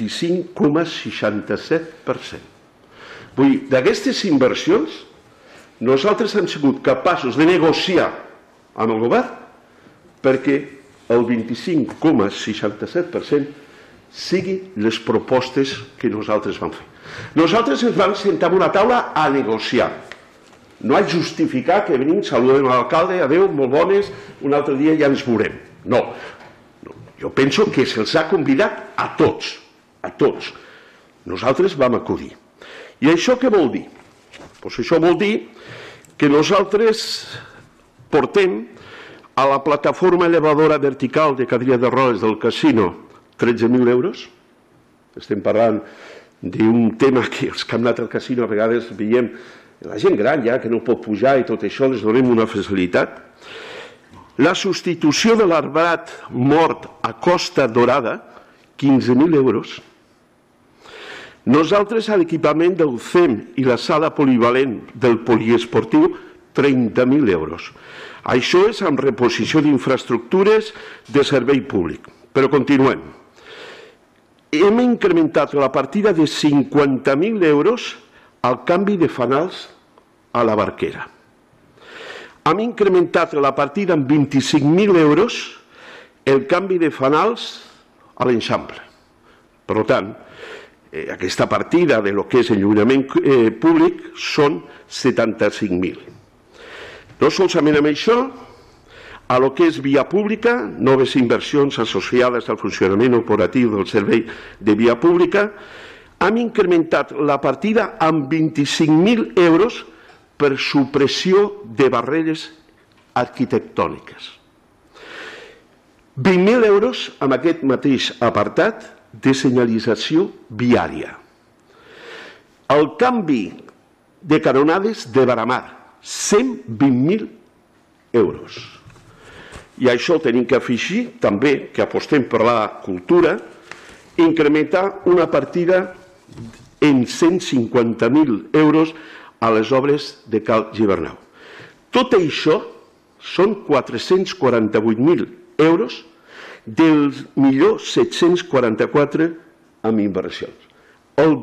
25,67%. Vull dir, d'aquestes inversions, nosaltres hem sigut capaços de negociar amb el govern perquè el 25,67% sigui les propostes que nosaltres vam fer. Nosaltres ens vam sentar en una taula a negociar, no a justificar que venim, saludem a l'alcalde, adeu, molt bones, un altre dia ja ens veurem. No, jo penso que se'ls ha convidat a tots, Nosaltres vam acudir. I això què vol dir? Doncs això vol dir que nosaltres portem a la plataforma elevadora vertical de cadira de rodes del casino 13.000 euros. Estem parlant d'un tema que els que hem anat al casino a vegades veiem la gent gran ja que no pot pujar i tot això, les donem una facilitat. La substitució de l'arbrat mort a Costa Dorada, 15.000 euros. Nosaltres a l'equipament del CEM i la sala polivalent del poliesportiu, 30.000 euros. Això és amb reposició d'infraestructures de servei públic. Però continuem. Hem incrementat la partida de 50.000 euros al canvi de fanals a la Barquera. Hem incrementat la partida amb 25.000 euros el canvi de fanals a l'Eixample. Per tant, aquesta partida de lo que és enllumenament públic són 75.000. No solament amb això, a lo que és via pública, noves inversions associades al funcionament operatiu del servei de via pública, hem incrementat la partida amb 25.000 euros per supressió de barreres arquitectòniques. 20.000 euros amb aquest mateix apartat de senyalització viària. El canvi de canonades de Baramar, 120.000 euros. I a això tenim que afegir també que apostem per la cultura, incrementar una partida en 150.000 euros a les obres de Cal Gibernau. Tot això són 448.000 euros dels 1.744 amb inversions. El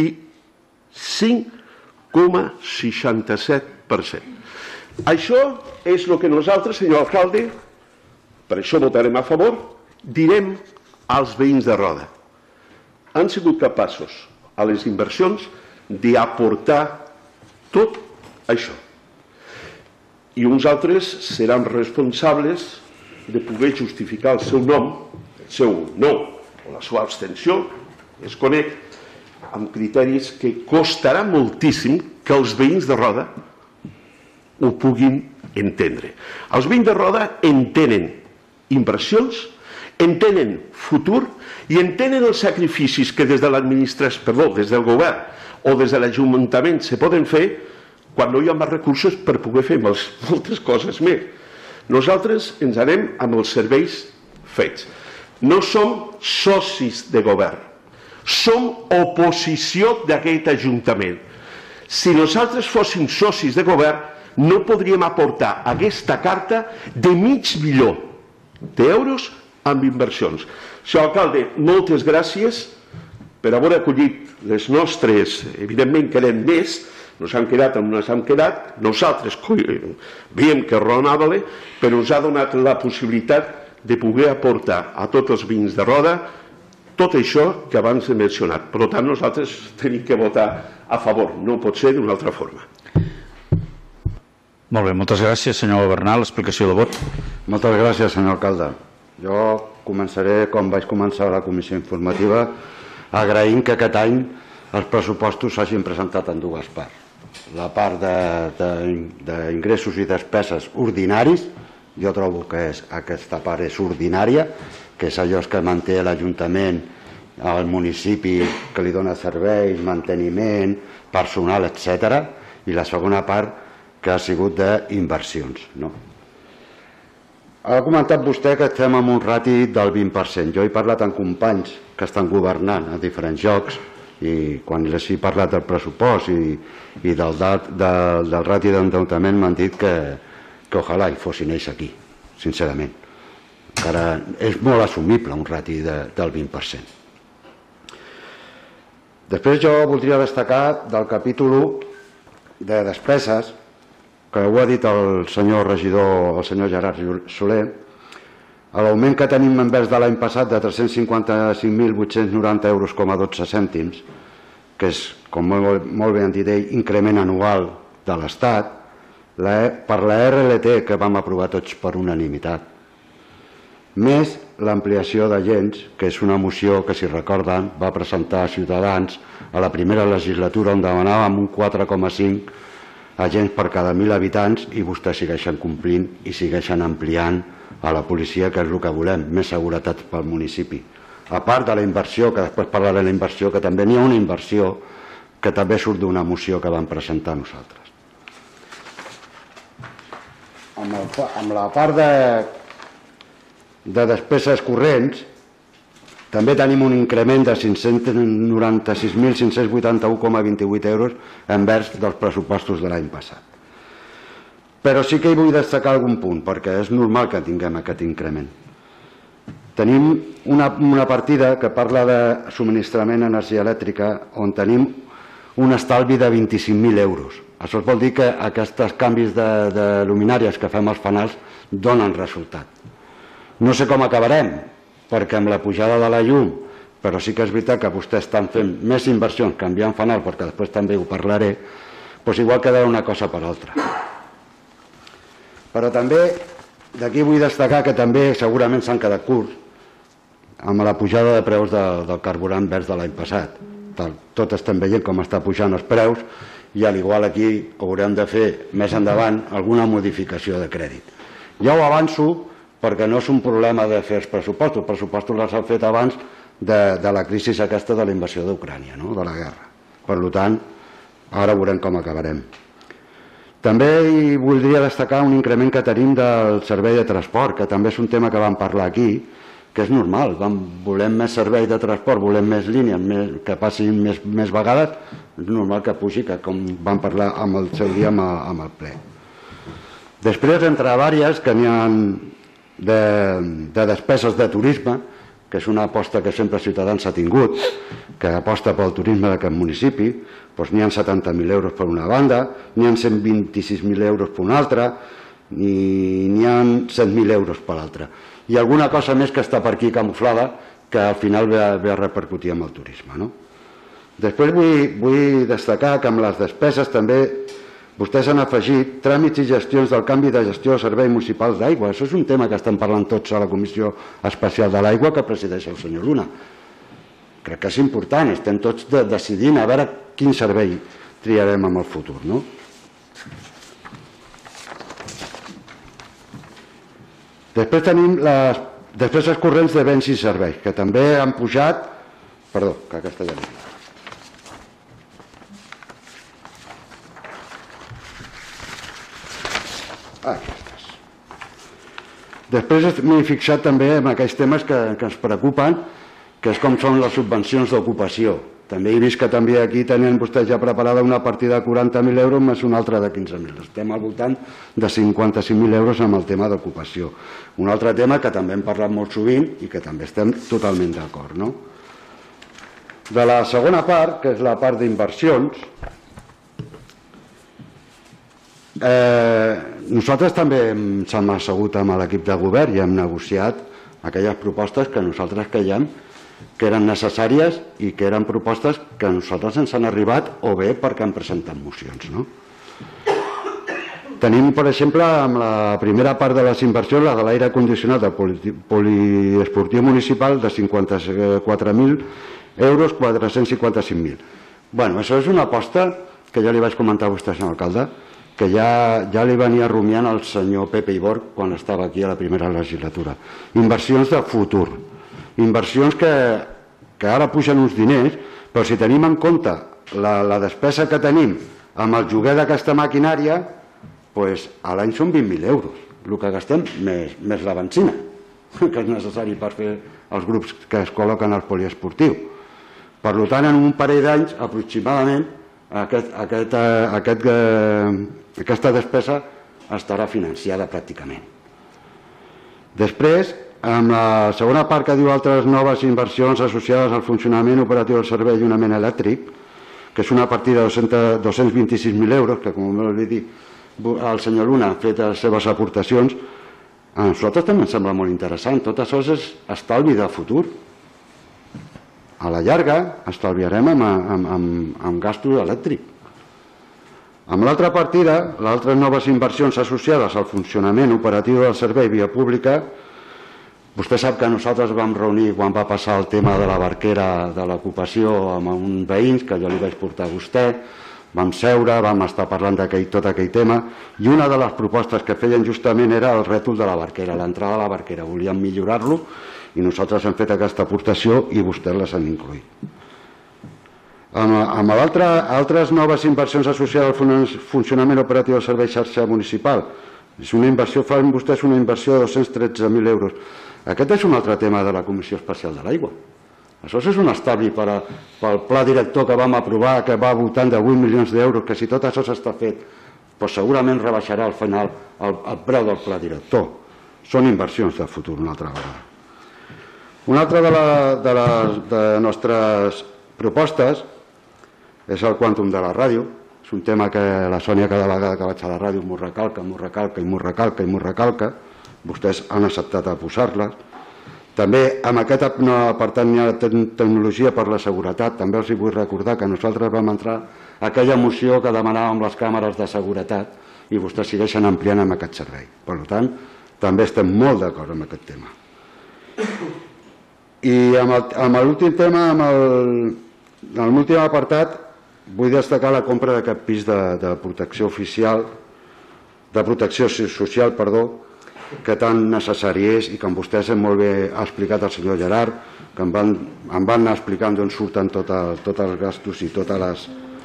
25,67%. Això és el que nosaltres, senyor alcalde, per això votarem a favor, direm als veïns de Roda. Han sigut capaços a les inversions d'aportar tot això. I uns altres seran responsables de poder justificar el seu nom, el seu no o la seva abstenció, es conec, amb criteris que costarà moltíssim que els veïns de Roda ho puguin entendre. Els veïns de Roda entenen inversions, entenen futur i entenen els sacrificis que des de l'administració, perdó, des del govern o des de l'Ajuntament se poden fer quan no hi ha més recursos per poder fer moltes coses més. Nosaltres ens anem amb els serveis fets. No som socis de govern, som oposició d'aquest Ajuntament. Si nosaltres fóssim socis de govern, no podríem aportar aquesta carta de $500.000 d'euros amb inversions. Senyor alcalde, moltes gràcies per haver acollit les nostres, evidentment querem més, nos han quedat on ens hem quedat, nosaltres veiem que és raonable, però ens ha donat la possibilitat de poder aportar a tots els veïns de Roda tot això que abans he mencionat. Per tant, nosaltres tenim que votar a favor, no pot ser d'una altra forma. Molt bé, moltes gràcies, senyor Bernal. Explicació de vot. Moltes gràcies, senyor alcalde. Jo començaré com vaig començar la comissió informativa, agraint que aquest any els pressupostos s'hagin presentat en dues parts. La part d'ingressos i despeses ordinaris, jo trobo que aquesta part és ordinària, que és allò que manté l'Ajuntament, el municipi, que li dona serveis, manteniment, personal, etc. I la segona part, que ha sigut d'inversions. Ha comentat vostè que estem en un rati del 20%. Jo he parlat amb companys que estan governant a diferents llocs i quan els he parlat del pressupost i del rati d'endeutament m'han dit que ojalà hi fossin ells aquí, sincerament. Encara és molt assumible un rati del 20%. Després jo voldria destacar del capítol 1 de despeses, que ho ha dit el senyor regidor, el senyor Gerard Soler, l'augment que tenim envers de l'any passat de 355.890 euros com a 12 cèntims, que és, com molt bé han dit ell, increment anual de l'Estat, per la RLT que vam aprovar tots per unanimitat, més l'ampliació d'agents, que és una moció que, si recorden, va presentar Ciutadans a la primera legislatura on demanàvem un 4,5 agents per cada 1.000 habitants i vostès segueixen complint i segueixen ampliant a la policia, que és el que volem, més seguretat pel municipi. A part de la inversió, que després parlaré de la inversió, que també n'hi ha una inversió que també surt d'una moció que vam presentar nosaltres. amb la part de despeses corrents també tenim un increment de 596.581,28 euros envers dels pressupostos de l'any passat. Però sí que hi vull destacar algun punt, perquè és normal que tinguem aquest increment. Tenim una partida que parla de subministrament d'energia elèctrica on tenim un estalvi de 25.000 euros. Això vol dir que aquests canvis de luminàries que fem als fanals donen resultat. No sé com acabarem, perquè amb la pujada de la llum, però sí que és veritat que vostès estan fent més inversions canviant fanal, perquè després també ho parlaré, doncs igual quedarà una cosa per altra. Però també d'aquí vull destacar que també segurament s'han quedat curts amb la pujada de preus del carburant vers de l'any passat. Tot estem veient com està pujant els preus i al igual aquí haurem de fer més endavant alguna modificació de crèdit. Ja ho avanço perquè no és un problema de fer els pressupostos els han fet abans de la crisi aquesta de la invasió d'Ucrània, de la guerra. Per tant, ara veurem com acabarem. També hi voldria destacar un increment que tenim del servei de transport, que també és un tema que vam parlar aquí, que és normal, volem més servei de transport, volem més línies, que passin més vegades, és normal que pugi, que com vam parlar amb el seu dia amb el ple. Després, entre vàries que n'hi ha de despeses de turisme, que és una aposta que sempre Ciutadans ha tingut, que aposta pel turisme d'aquest municipi, doncs n'hi ha 70.000 euros per una banda, n'hi ha 126.000 euros per una altra, i n'hi ha 7.000 euros per l'altra. I alguna cosa més que està per aquí camuflada que al final ve a repercutir amb el turisme. Després vull destacar que amb les despeses també vostès han afegit tràmits i gestions del canvi de gestió de serveis municipals d'aigua. Això és un tema que estem parlant tots a la Comissió Especial de l'Aigua que presideix el senyor Luna. Crec que és important, estem tots decidint a veure quin servei triarem en el futur. Després tenim les despeses corrents de béns i serveis, que també han pujat... Perdó, que aquesta ja l'he. Aquestes. Després m'he fixat també en aquells temes que ens preocupen, que és com són les subvencions d'ocupació. També he vist que també aquí tenen vostès ja preparada una partida de 40.000 euros més una altra de 15.000. Estem al voltant de 55.000 euros amb el tema d'ocupació. Un altre tema que també hem parlat molt sovint i que també estem totalment d'acord. De la segona part, que és la part d'inversions, nosaltres també ens hem assegut amb l'equip de govern i hem negociat aquelles propostes que nosaltres creiem que eren necessàries i que eren propostes que a nosaltres ens han arribat o bé perquè han presentat mocions. Tenim, per exemple, amb la primera part de les inversions, la de l'aire condicionat del poliesportiu municipal de 54.000 euros, 455.000. Bé, això és una aposta que ja li vaig comentar a vostè, senyor alcalde, que ja li venia rumiant el senyor Pepe Iborg quan estava aquí a la primera legislatura. Inversions de futur. Inversions que ara pugen uns diners, però si tenim en compte la despesa que tenim amb el lloguer d'aquesta maquinària, doncs a l'any són 20.000 euros, el que gastem més la benzina, que és necessari per fer els grups que es col·loquen al poliesportiu. Per tant, en un parell d'anys, aproximadament, aquesta despesa estarà financiada pràcticament. Després, amb la segona part que diu altres noves inversions associades al funcionament operatiu del servei de llunament elèctric, que és una partida de 226.000 euros, que com m'ho he dit el senyor Luna ha fet les seves aportacions, a nosaltres també ens sembla molt interessant. Tot això és estalvi de futur. A la llarga estalviarem amb gastos elèctrics. Amb l'altra partida, les altres noves inversions associades al funcionament operatiu del servei via pública, vostè sap que nosaltres vam reunir quan va passar el tema de la barquera de l'ocupació amb uns veïns, que jo li vaig portar a vostè, vam seure, vam estar parlant de tot aquell tema, i una de les propostes que feien justament era el rètol de la barquera, l'entrada a la barquera. Volíem millorar-lo i nosaltres hem fet aquesta aportació i vostès les han incluït. Amb altres noves inversions associades al funcionament operatiu del servei xarxa municipal, És una inversió, fan vostès una inversió de 213.000 euros. Aquest és un altre tema de la Comissió Especial de l'Aigua. Això és un estalvi pel pla director que vam aprovar, que va votant de 8 milions d'euros, que si tot això s'està fet, doncs segurament rebaixarà al final el preu del pla director. Són inversions de futur, una altra vegada. Una altra de les nostres propostes és el quàntum de la ràdio. És un tema que la Sònia cada vegada que vaig a la ràdio m'ho recalca, m'ho recalca i m'ho recalca i m'ho recalca. Vostès han acceptat a posar-les. També amb aquest apartat n'hi ha tecnologia per la seguretat. També els vull recordar que nosaltres vam entrar a aquella moció que demanàvem les càmeres de seguretat i vostès segueixen ampliant amb aquest servei. Per tant, també estem molt d'acord amb aquest tema. I amb l'últim tema, amb l'últim apartat, vull destacar la compra d'aquest pis de protecció oficial, de protecció social, que tan necessari és i que amb vostès molt bé ha explicat el senyor Gerard, que em van anar explicant d'on surten tots els gastos i totes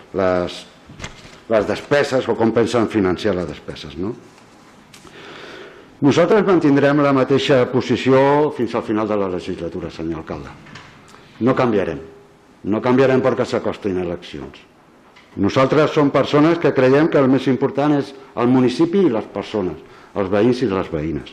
les despeses o com pensen financiar les despeses. Nosaltres mantindrem la mateixa posició fins al final de la legislatura, senyor alcalde. No canviarem. No canviarem perquè s'acostin eleccions. Nosaltres som persones que creiem que el més important és el municipi i les persones, els veïns i les veïnes.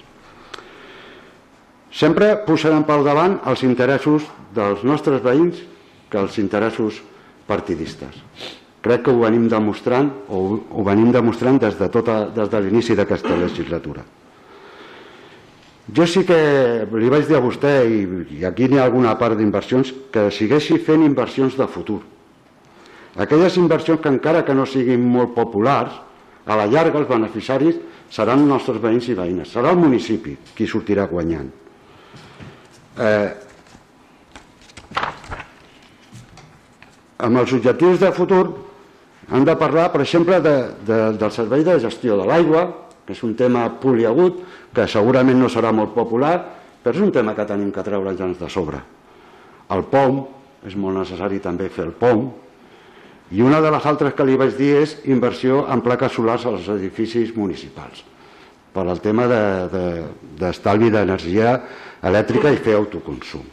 Sempre posarem pel davant els interessos dels nostres veïns que els interessos partidistes. Crec que ho venim demostrant des de l'inici d'aquesta legislatura. Jo sí que li vaig dir a vostè, i aquí n'hi ha alguna part d'inversions, que segueixi fent inversions de futur. Aquelles inversions que encara que no siguin molt populars, a la llarga els beneficiaris seran els nostres veïns i veïnes, serà el municipi qui sortirà guanyant. Amb els objectius de futur hem de parlar, per exemple, del servei de gestió de l'aigua, que és un tema poliagut, que segurament no serà molt popular, però és un tema que tenim que treure'ns de sobre. El POM, és molt necessari també fer el POM, i una de les altres que li vaig dir és inversió en plaques solars als edificis municipals, per al tema d'estalvi d'energia elèctrica i fer autoconsum.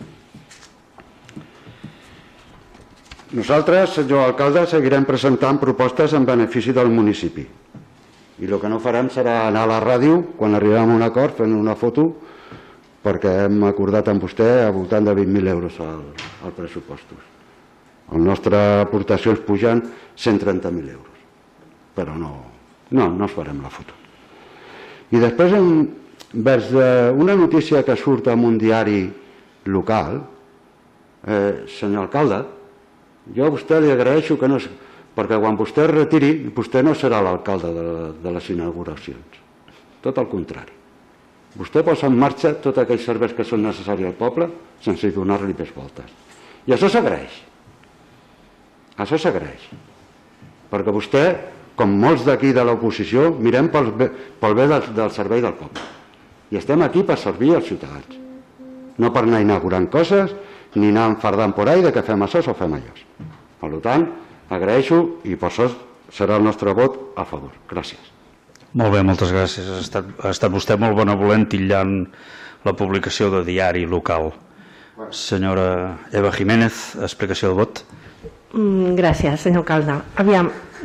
Nosaltres, senyor alcalde, seguirem presentant propostes en benefici del municipi. I el que no farem serà anar a la ràdio, quan arribem a un acord, fent una foto, perquè hem acordat amb vostè al voltant de 20.000 euros al pressupostos. Les nostres aportacions pugen 130.000 euros, però no ens farem la foto. I després, vers una notícia que surt en un diari local, senyor alcalde, jo a vostè li agraeixo que no... perquè quan vostè es retiri, vostè no serà l'alcalde de les inauguracions. Tot el contrari. Vostè posa en marxa tots aquells serveis que són necessaris al poble sense donar-li més voltes. I això s'agraeix. Això s'agraeix. Perquè vostè, com molts d'aquí de l'oposició, mirem pel bé del servei del poble. I estem aquí per servir als ciutadans. No per anar inaugurant coses, ni anar enfardant por ahí de que fem això o fem allò. Per tant, agraeixo i per això serà el nostre vot a favor. Gràcies. Molt bé, moltes gràcies. Ha estat vostè molt benevolent titllant la publicació de diari local. Senyora Eva Jiménez, explicació de vot. Gràcies, senyor alcalde. Aviam,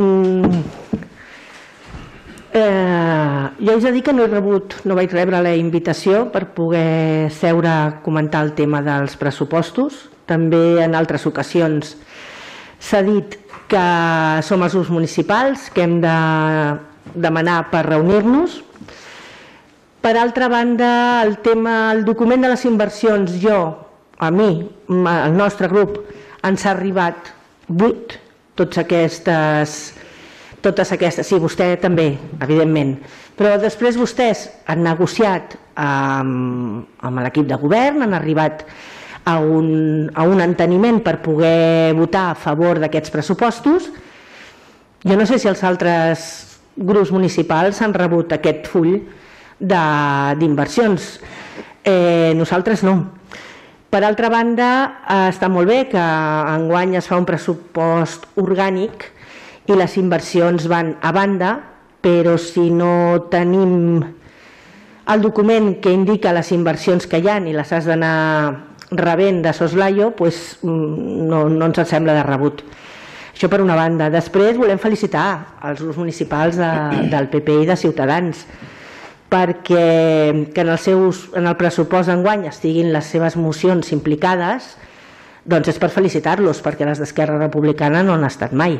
jo haig de dir que no vaig rebre la invitació per poder seure a comentar el tema dels pressupostos. També en altres ocasions s'ha dit que som els grups municipals, que hem de demanar per reunir-nos. Per altra banda, el document de les inversions, a mi, al nostre grup, ens ha arribat 8, totes aquestes, sí, vostè també, evidentment, però després vostès han negociat amb l'equip de govern, han arribat a un enteniment per poder votar a favor d'aquests pressupostos. Jo no sé si els altres grups municipals han rebut aquest full d'inversions. Nosaltres no. Per altra banda, està molt bé que enguany es fa un pressupost orgànic i les inversions van a banda però si no tenim el document que indica les inversions que hi ha i les has d'anar rebent de soslaio, doncs no ens sembla de rebut. Això per una banda. Després volem felicitar els grups municipals del PP i de Ciutadans perquè que en el pressupost d'enguany estiguin les seves mocions implicades, doncs és per felicitar-los, perquè les d'Esquerra Republicana no han estat mai.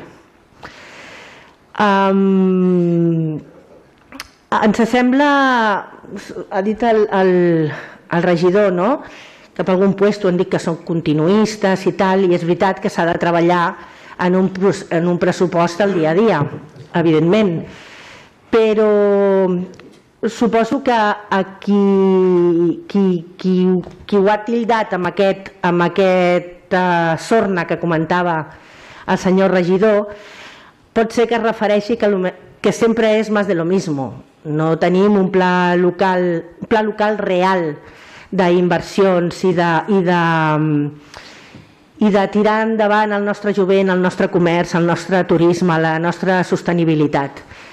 Ens sembla, ha dit el regidor, no?, que per algun lloc han dit que són continuistes i tal, i és veritat que s'ha de treballar en un pressupost al dia a dia, evidentment, però suposo que qui ho ha tildat amb aquesta sorna que comentava el senyor regidor pot ser que es refereixi que sempre és más de lo mismo. No tenim un pla local real d'inversions i de tirar endavant el nostre jovent, el nostre comerç, el nostre turisme, la nostra sostenibilitat.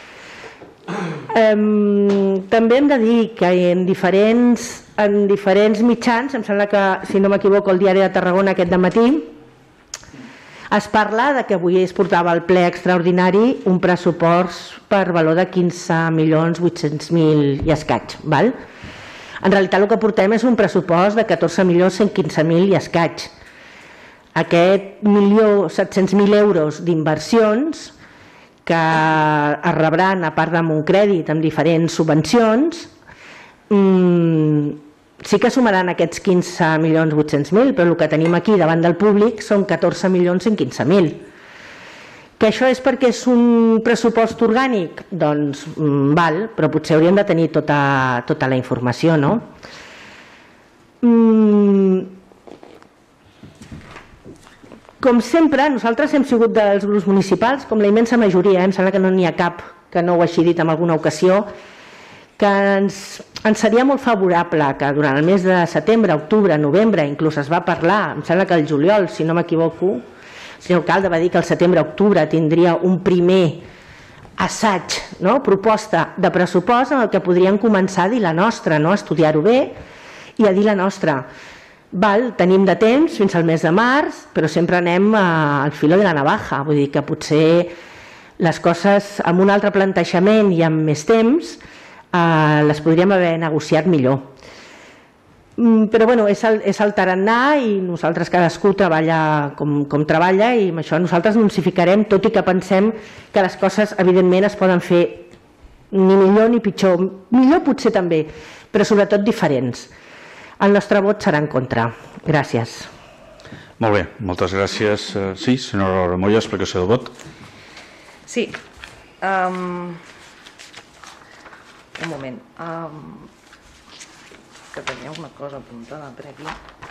També hem de dir que en diferents mitjans, em sembla que, si no m'equivoco, el Diari de Tarragona aquest dematí, es parla de que avui es portava al ple extraordinari un pressupost per valor de 15.800.000 i escaig. En realitat el que portem és un pressupost de 14.115.000 i escaig. Aquest 1.700.000 euros d'inversions que es rebran a part de Montcrèdit amb diferents subvencions sí que sumaran aquests 15.800.000, però el que tenim aquí davant del públic són 14.115.000. Que això és perquè és un pressupost orgànic? Doncs val, però potser hauríem de tenir tota la informació, no? Com sempre, nosaltres hem sigut dels grups municipals, com la immensa majoria, em sembla que no n'hi ha cap que no ho hagi dit en alguna ocasió, que ens seria molt favorable que durant el mes de setembre, octubre, novembre, inclús es va parlar, em sembla que el juliol, si no m'equivoco, el senyor alcalde va dir que el setembre-octubre tindria un primer assaig, proposta de pressupost en el que podríem començar a dir la nostra, a estudiar-ho bé i a dir la nostra. Tenim de temps fins al mes de març, però sempre anem al filo de la navaja, vull dir que potser les coses amb un altre plantejament i amb més temps les podríem haver negociat millor. Però bueno, és el tarannà i nosaltres cadascú treballa com treballa i amb això nosaltres no ens hi ficarem, tot i que pensem que les coses evidentment es poden fer ni millor ni pitjor, millor potser també, però sobretot diferents. El nostre vot serà en contra. Gràcies. Molt bé, moltes gràcies. Sí, senyora Ramolla, explicació de vot. Sí. Un moment. Que tenia una cosa apuntada per aquí.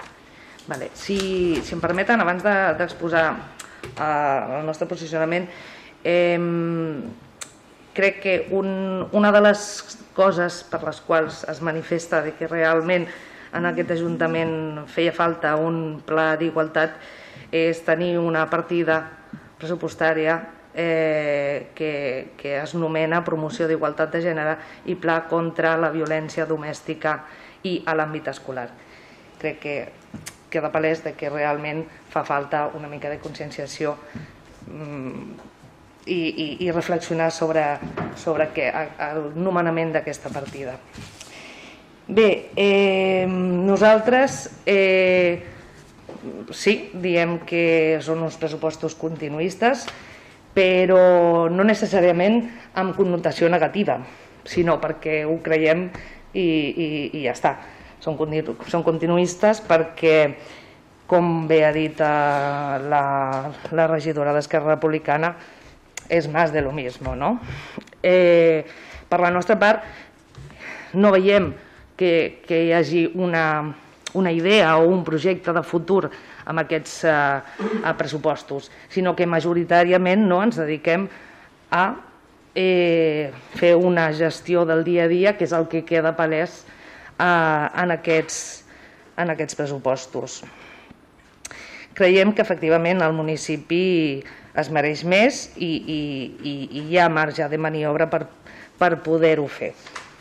Si em permeten, abans d'exposar el nostre posicionament, crec que una de les coses per les quals es manifesta que realment en aquest Ajuntament feia falta un pla d'igualtat és tenir una partida pressupostària que es nomena Promoció d'Igualtat de Gènere i Pla contra la Violència Domèstica i a l'àmbit escolar. Crec que queda palès que realment fa falta una mica de conscienciació i reflexionar sobre el nomenament d'aquesta partida. Bé, nosaltres sí, diem que són uns pressupostos continuistes, però no necessàriament amb connotació negativa, sinó perquè ho creiem i ja està. Són continuistes perquè, com bé ha dit la regidora d'Esquerra Republicana, és més de lo mismo, no? Per la nostra part, no veiem que hi hagi una idea o un projecte de futur amb aquests pressupostos, sinó que majoritàriament ens dediquem a fer una gestió del dia a dia, que és el que queda palès en aquests pressupostos. creiem que efectivament el municipi es mereix més i hi ha marge de maniobra per poder-ho fer.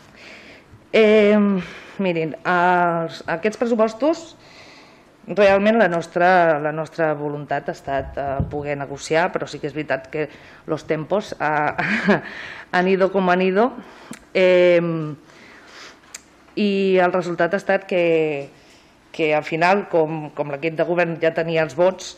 Mirin, aquests pressupostos, realment la nostra voluntat ha estat poder negociar, però sí que és veritat que los tempos han ido com han ido, i el resultat ha estat que al final, com l'equip de govern ja tenia els vots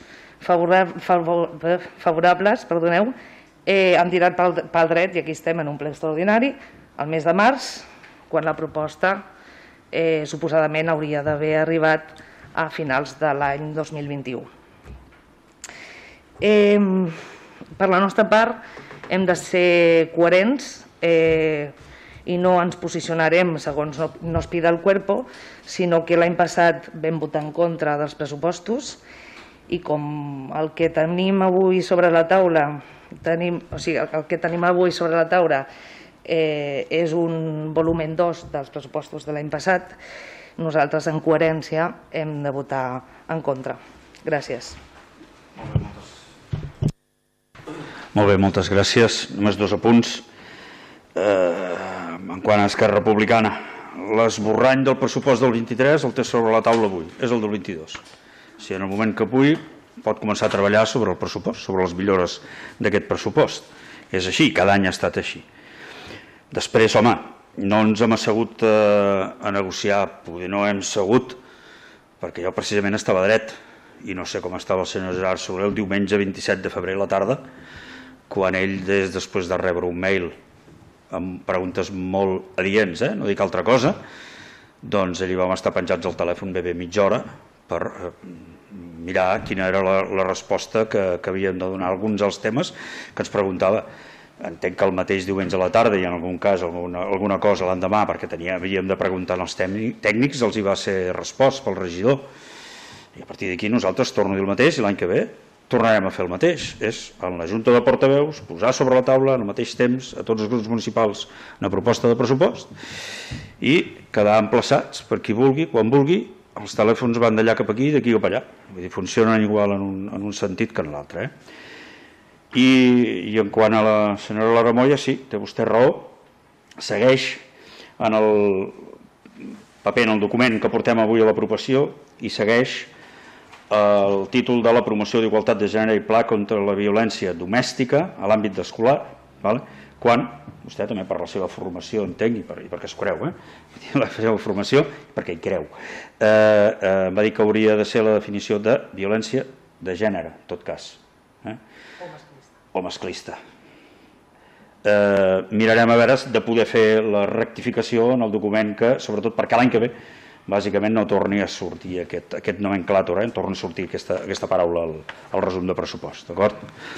favorables, han tirat pel dret, i aquí estem en un ple extraordinari, el mes de març, quan la proposta suposadament hauria d'haver arribat a finals de l'any 2021. Per la nostra part, hem de ser coherents i no ens posicionarem segons nos pida el cuerpo, sinó que l'any passat vam votar en contra dels pressupostos i com el que tenim avui sobre la taula és un volumen 2 dels pressupostos de l'any passat, nosaltres en coherència hem de votar en contra. Gràcies. Molt bé, moltes gràcies. Només 2 apunts. En quant a Esquerra Republicana, l'esborrany del pressupost del 23 el té sobre la taula avui, és el del 22. Si en el moment que pugui pot començar a treballar sobre el pressupost, sobre les millores d'aquest pressupost. És així, cada any ha estat així. Després, home, no ens hem assegut a negociar, potser no hem segut, perquè jo precisament estava dret, i no sé com estava el senyor Gerard Soler el diumenge 27 de febrer a la tarda, quan ell, després de rebre un mail amb preguntes molt adients, no dic altra cosa, doncs ell hi vam estar penjats al telèfon bé mitja hora per mirar quina era la resposta que havíem de donar a alguns dels temes que ens preguntava. Entenc que el mateix diumenge a la tarda i en algun cas alguna cosa l'endemà, perquè havíem de preguntar als tècnics, els hi va ser respost pel regidor. I a partir d'aquí nosaltres torno a dir el mateix i l'any que ve tornarem a fer el mateix. És en la Junta de Portaveus posar sobre la taula al mateix temps a tots els grups municipals una proposta de pressupost i quedar emplaçats per qui vulgui, quan vulgui. Els telèfons van d'allà cap aquí i d'aquí cap allà. Vull dir, funcionen igual en un sentit que en l'altre. I en quant a la senyora Laura Moya, sí, té vostè raó, segueix en el paper, en el document que portem avui a l'aprovació, i segueix el títol de la promoció d'igualtat de gènere i pla contra la violència domèstica a l'àmbit escolar, quan vostè també per la seva formació, entenc, i perquè es creu, la seva formació, perquè hi creu, va dir que hauria de ser la definició de violència de gènere, en tot cas. O masclista. Mirarem a veure de poder fer la rectificació en el document que, sobretot perquè l'any que ve, bàsicament no torni a sortir aquest nomenclàtor, torni a sortir aquesta paraula al resum de pressupost, d'acord?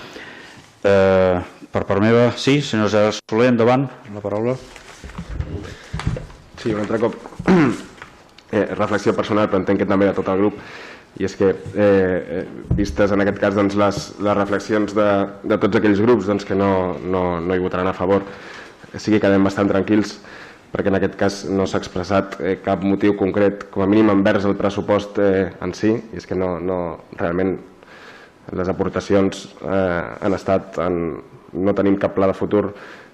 Per part meva, sí, senyor Gerard Soler, endavant, la paraula. Sí, un altre cop, reflexió personal, però entenc que també de tot el grup, i és que, vistes en aquest cas les reflexions de tots aquells grups que no hi votaran a favor, sí que quedem bastant tranquils, perquè en aquest cas no s'ha expressat cap motiu concret, com a mínim envers el pressupost en si, i és que realment les aportacions han estat, no tenim cap pla de futur,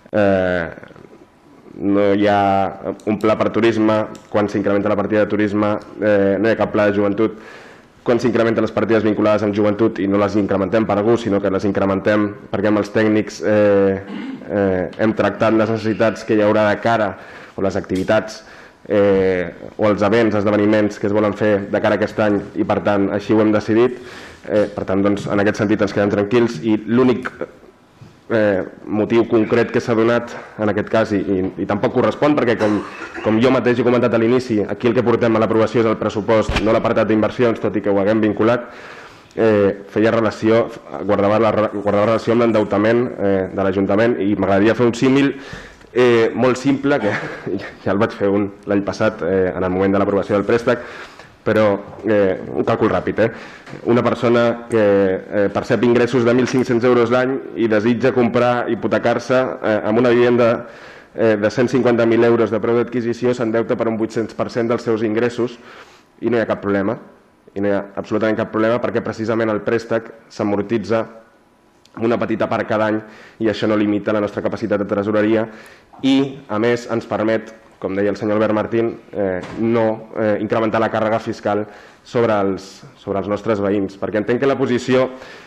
no hi ha un pla per turisme, quan s'incrementa la partida de turisme no hi ha cap pla de joventut, quan s'incrementen les partides vinculades amb joventut i no les incrementem per a gust, sinó que les incrementem perquè amb els tècnics hem tractat les necessitats que hi haurà de cara o les activitats o els events, esdeveniments que es volen fer de cara a aquest any i per tant així ho hem decidit. Per tant, en aquest sentit ens quedem tranquils i l'únic motiu concret que s'ha donat en aquest cas i tampoc correspon perquè com jo mateix he comentat a l'inici, aquí el que portem a l'aprovació és el pressupost, no l'apartat d'inversions, tot i que ho haguem vinculat, feia relació, guardava relació amb l'endeutament de l'Ajuntament i m'agradaria fer un símil molt simple, que ja el vaig fer l'any passat en el moment de l'aprovació del préstec, però un càlcul ràpid. Una persona que percep ingressos de 1.500 euros l'any i desitja comprar, hipotecar-se amb una vivenda de 150.000 euros de preu d'adquisició, s'endeuta per un 800% dels seus ingressos i no hi ha cap problema. i no hi ha absolutament cap problema perquè precisament el préstec s'amortitza una petita part cada any i això no limita la nostra capacitat de tresoreria i, a més, ens permet, com deia el senyor Albert Martín, no incrementar la càrrega fiscal sobre els nostres veïns, perquè entenc que la posició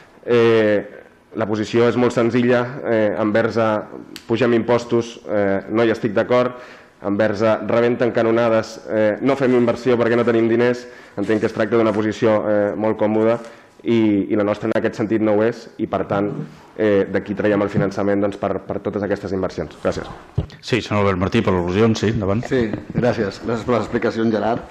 és molt senzilla, envers pugem impostos, no hi estic d'acord, envers rebenten canonades, no fem inversió perquè no tenim diners, entenc que es tracta d'una posició molt còmoda i la nostra en aquest sentit no ho és i per tant d'aquí traiem el finançament per totes aquestes inversions. Gràcies. Sí, senyor Albert Martí, per al·lusions, sí, endavant. Sí, gràcies. Gràcies per les explicacions, Gerard.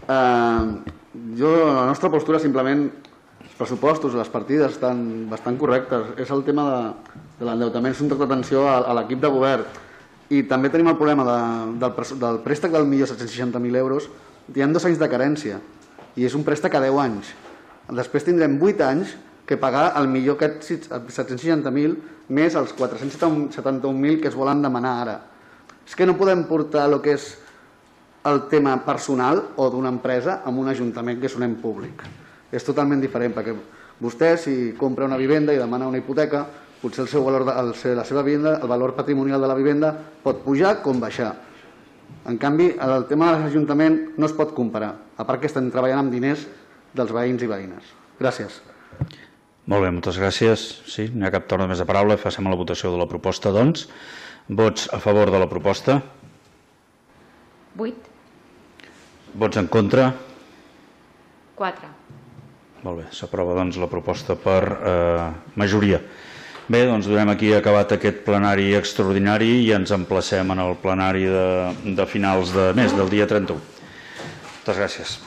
La nostra postura simplement, els pressupostos, les partides estan bastant correctes. És el tema de l'endeutament, és un tracte d'atenció a l'equip de govern. I també tenim el problema del préstec del 1.760.000 euros. Hi ha 2 anys de carència i és un préstec a 10 anys. Després tindrem 8 anys que pagar el millor aquest 760.000 més els 471.000 que es volen demanar ara. És que no podem portar el que és el tema personal o d'una empresa amb un ajuntament que és un ens públic. És totalment diferent, perquè vostè, si compra una vivenda i demana una hipoteca, potser la seva vivenda, el valor patrimonial de la vivenda pot pujar com baixar. En canvi, el tema de l'Ajuntament no es pot comparar, a part que estem treballant amb diners dels veïns i veïnes. Gràcies. Molt bé, moltes gràcies. Sí, no hi ha cap torn més de paraula. Passem a la votació de la proposta, doncs. Vots a favor de la proposta? 8. Vots en contra? 4. Molt bé, s'aprova doncs la proposta per majoria. Bé, doncs donem aquí acabat aquest plenari extraordinari i ens emplacem en el plenari de finals de mes, del dia 31. Moltes gràcies.